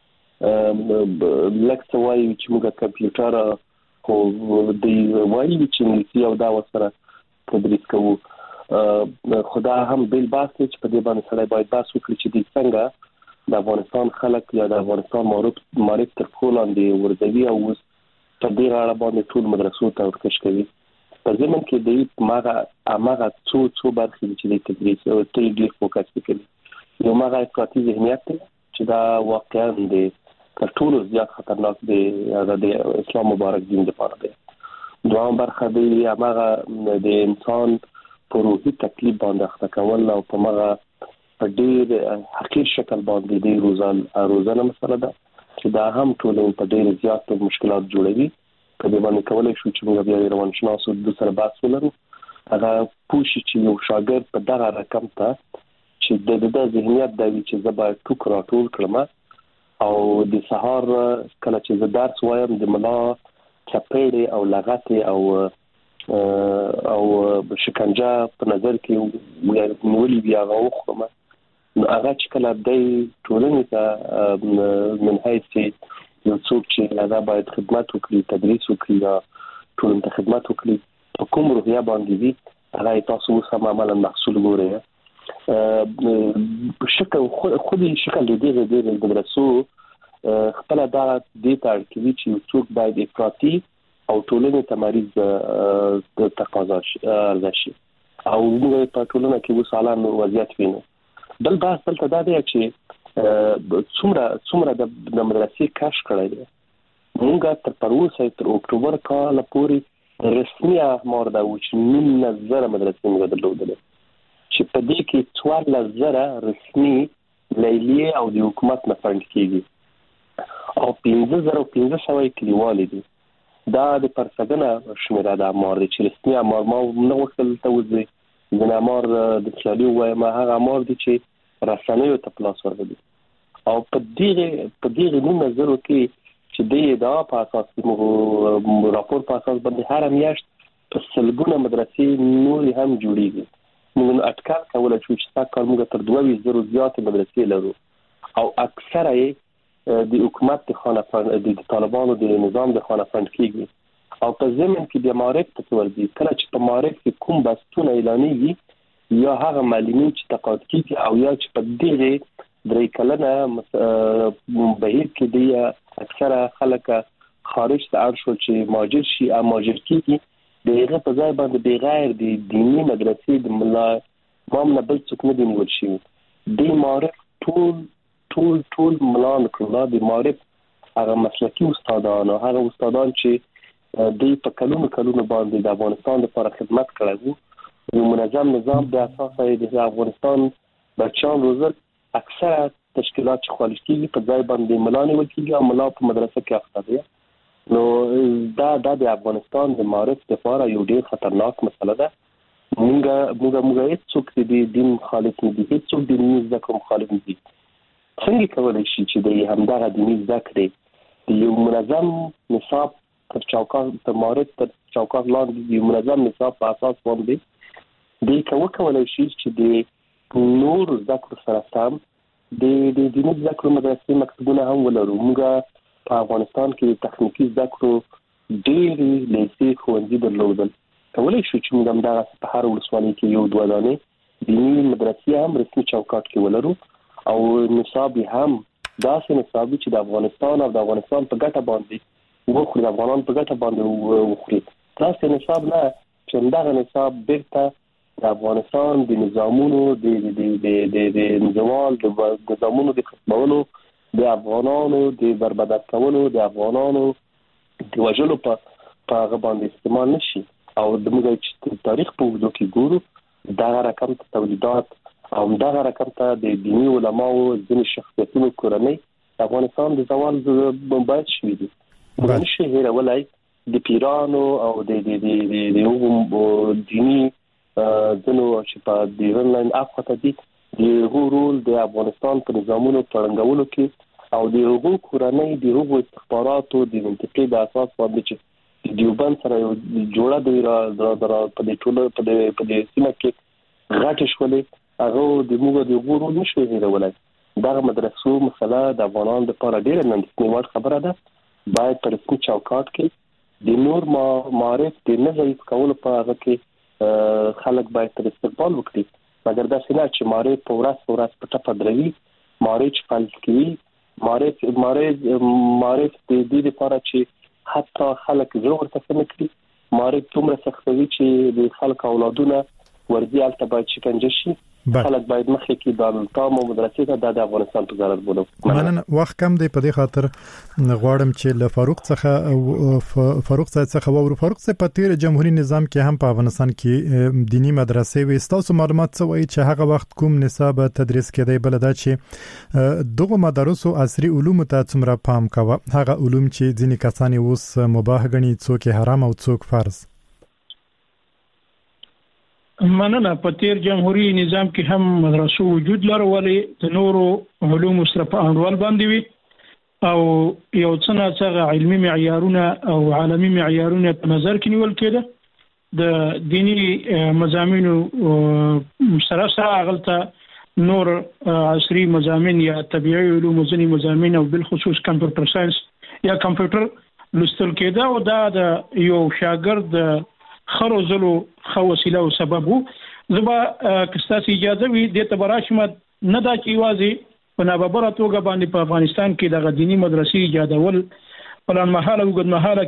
Speaker 14: کې لکه وایي چې موږ کمپیوټر خو د وایي چې انګلیسي او دا وسره تدریس کوو. خدا هم بل باس چې په دې باندې سره باید باس وکړي چې د څنګه د افغانستان خلک یا د افغانستان معرف تر کولاندې ورځوي او په دې اړه باندې ټول مدرسو ته ورکش کوي. په زمون کې د هغه څو برخې چې د تدریس او ډېر فوکس وکړي. یو هغه افراطي ذهنیت چې دا واقعا د تر ټولو زیات خطرناک دی د اسلام مبارک دین لپاره دی. دوام برخه دی هغه د انسان په روحي تکلیف باندې اخته کول او په هغه په ډېر حقیقي شکل باندې د روزانه مسله ده چې دا هم ټول په ډېر زیات مشکلات جوړوي. په دې باندې کولای شو چې موږ بیا روانشناسو د سره بحث ولرو. هغه پوښي چې یو شاګرد په دغه رقم ته چې د ذهنیت د چې زبا ټوک راټول کړم او د سهار کله چې زه درس وایم د ملا چپېړې او لغته او شکنجه په نظر کې ولې بیا غوښم نو هغه چې کله د ټولنې ته من حیث یو څوک چې هغه باید خدمت وکړي، تدریس وکړي یا ټولنې ته خدمت وکړي په کوم روحیه باندې وي هغه تاسو سم عملا محصول ګورئ. شکل خودي شکل دې د مدرسو خپل دا د ترکیبي چې څوک باید افراطي او ټولنې ته مریض تقاضا شي او موږ په ټولنه کې وسالان وضعیت وینو. بل بحث دلته دا دی چې څومره د مدرسې کاش کړی دی. موږ تر پروسه تر اکتوبر کال پورې رسمي احمار دا و چې 19,000 مدرسې موږ درلودلې چې په دې کې 14,000 رسمي لیلیې او د حکومت نه فند کیږي او 15,500 کلیوالې دي. دا د پرسګنه شمیره د احمار چې رسمي احمار ما نه وصل ته وځي د احمار د خیالي وایم هغه احمار دي چې رسنیو ته پلاس ورغلي او په دې نظر کې چې د دا په اساس راپور په اساس باندې هر میاشت په سلګونه مدرسې نور هم جوړیږي. موږ اټکل کولای شو چې تاسو موږ تر 2,000 زیات مدرسې لرو او اکثره د حکومت د خانه فند د طالبانو د نظام د خانه فند کیږي او په ضمن کې د معرف ته ورځي. کله چې په معرف کې کوم بحثونه اعلانېږي یا هغه معلومات چې تقاعد کیږي او یا چې په دې درې کلنه بهیر کې دی اکثره خلک خارج ته ارشو چې ماجر شي او ماجر کیږي دغه په ځای باندې بغیر د دینی مدرسې د ملا مام نه بل څوک نه دی نیول شي. د معرف ټول ټول ملان کړل د معرف هغه مسلکي استادان او هغه استادان چې د په کلونو باندې د افغانستان لپاره خدمت کړی وو یو منظم نظام د اساس د افغانستان بچان روزل اکثره تشکیلات چې خالص کیږي په ځای باندې ملانه وکیږي او ملا په مدرسه کې اخته دي نو دا د افغانستان د معرف لپاره یو ډیر خطرناک مسله ده موږ هیڅ څوک د دین مخالف نه دي هیڅ څوک د دین ذکر مخالف نه دي څنګه کولای شي چې د همدغه دیني ذکر د یو منظم نصاب تر چوکاټ د معرف تر چوکاټ لاندې یو منظم نصاب په اساس باندې د کولای شي چې د نور ذکر سره سم د دیني ذکر مدرسې مکتبونه هم ولرو موږ په افغانستان کې تخنیکی ذکر ډېری لیسې ښوونځي درلودل کولای شو چې موږ همدغه په هر ولسوالۍ کې یو دوه دانې دیني مدرسې هم رسمي چوکاټ کې ولرو او نصاب هم داسې نصاب چې د افغانستان او د افغانستان په ګټه باندې وخوري د افغانان په ګټه باندې وخوري داسې نصاب نه چې همدغه نصاب بیرته د افغانستان د نظامونو د انزوال د نظامونو د ختمولو د افغانانو د بربادت کولو د افغانانو د وژلو په هغه باندې استعمال نشي او د موږ چې تاریخ په وګړو کې ګورو دا رقم ته تولیدات او دا رقم ته د دیني علماو ځینې شخصیتونو کورنۍ افغانستان د زوال باید شوي دي موږ نشي هیرولای د پیرانو او د دیني ځنو چې په د آنلاین اپخته دي د رول د افغانستان په نظامونو پرنګولو کې او د هغو کورنۍ د هغو استخباراتو د منطقې د اساس باندې چې دیوبند سره یو جوړه دی را په دې ټوله په دې سیمه کې غاټ شولې هغه د موږ د غوړو نشو هیرولای دا مدرسو مسله د افغانانو لپاره ډیره نندنیوال خبره ده باید په رسمي چوکاټ کې د نور معارف د نظر کولو په هغه کې خلک باید تر استقبال وکړي مګر دا څنګه چې معارف په ورځ په ټپه دروي معارف فلسفي معارف د دې لپاره چې حتی خلک زړه ورته نه کړي معارف تومره سختوي چې د خلک اولادونه ورځي البته باید شکنجه شي خلک باید مخکې کې د تام مدرسې ته د افغانستان په ضرر بولو
Speaker 9: مننه وخت کم دی په دې خاطر غواړم چې له فاروق څخه وورو فاروق څخه په تیر جمهوریت نظام کې هم په افغانستان کې دینی مدرسې وي تاسو معلومات څه وایي چې هغه وخت کوم نصاب تدریس کېدی بل دا چې دغه مدارسو عصري علوم ته څومره پام کوي هغه علوم چې ځینې کسان اوس مباح غني څوک حرام او څوک فرض
Speaker 12: مننه په تیر جمهوریت نظام کې هم مدرسو وجود لرولې د نورو علوم سره په انډول باندې وي او یو څه علمي معیارونه او عالمي معیارونه په نظر کې نیول کېده د دینی مضامینو سره غلطه نور عصري مضامین یا طبيعي علوم ځینې مضامین او بالخصوص کمپیوټر ساينس یا کمپیوټر لوستل کېده او دا د یو شاګرد خرو زلو خو وسیله او سبب زبا کستاسي اجازه وي د تبراشمه نه دا چې واځي په ناببره توګه باندې په افغانستان کې د غديني مدرسې ایجادول پلان محاله او ګد محاله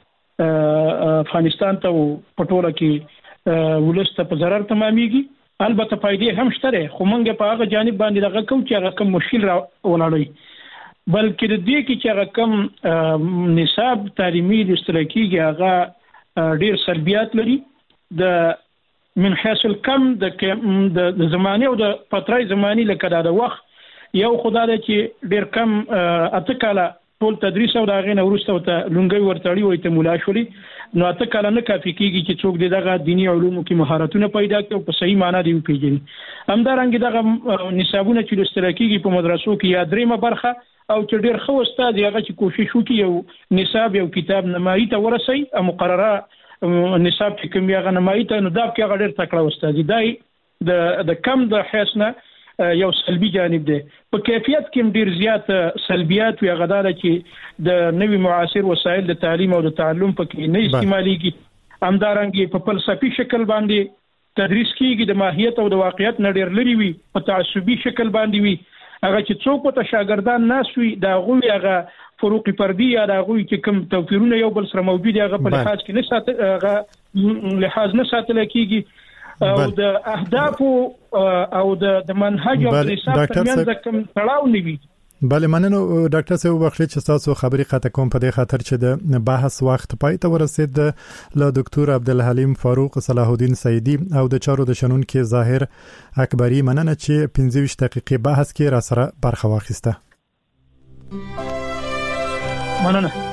Speaker 12: کې افغانستان ته پټوله کې ولسته په ضرر تمامېږي البته فائدې هم شته خو موږ په هغه جانب باندې دغه کوم چې هغه کوم مشکل را ولاړی بلکې د دې کې چې هغه کوم نصاب تعلیمي د اشتراکي هغه ډیر سلبیات لري د من حيث الكم د زمانه او د فترې زماني لکه د وخت یو خدای چې ډیر کم اتکاله ټول تدریس او دغه نورسته ته لونګي ورتړي وي ته مولا شولي نو اتکاله نه کافي کیږي چې څوک دغه دینی علومو کې مهارتونه پیدا کړي او په صحیح معنی دی پیژني همدارنګه دغه نصابونه چې اشتراکي په مدرسو کې یا دریمه برخه او چې ډیر خو استاد هغه چې کوشش وکړي یو نصاب یو کتاب نمایي ته ورسي او مقرره نصاب چې کوم یغه نمایي ته نو دا کې ډیر تکړه استاد دی د کم د حسنه یو سلبي جانب دی په کیفیت کې ډیر زیات سلبیات وي غدار چې د نوي معاصر وسایل د تعلیم او د تعلم په کې نه استعماليږي همدارنګه په فلسفي شکل باندې تدریس کیږي د ماهیت او د واقعیت نه ډیر لري وي په تعصبي شکل باندې وي هغه چې څوک په شاګردان ناسوي دا غوي هغه فروق فردي یا دا غوي چې کوم توفیرونه یو بل سره موجود هغه په لحاظ کې نه ساتل هغه لحاظ نه ساتل کیږي او د اهداف او د منهج او د نصاب ترمنځ کوم تړاو نه وي
Speaker 9: بله مننه ډاکټر صاحب بخښئ چې تاسو خبري قطع کوم په دې خاطر چې د بحث وخت پای ته ورسید. له ډاکټر عبدالحلیم فاروق صلاح الدین سیدی او د چارو د شنن کې ظاهر اکبری مننه چې 15 دقیقې بحث کې را سره برخه واخیسته.
Speaker 12: مننه.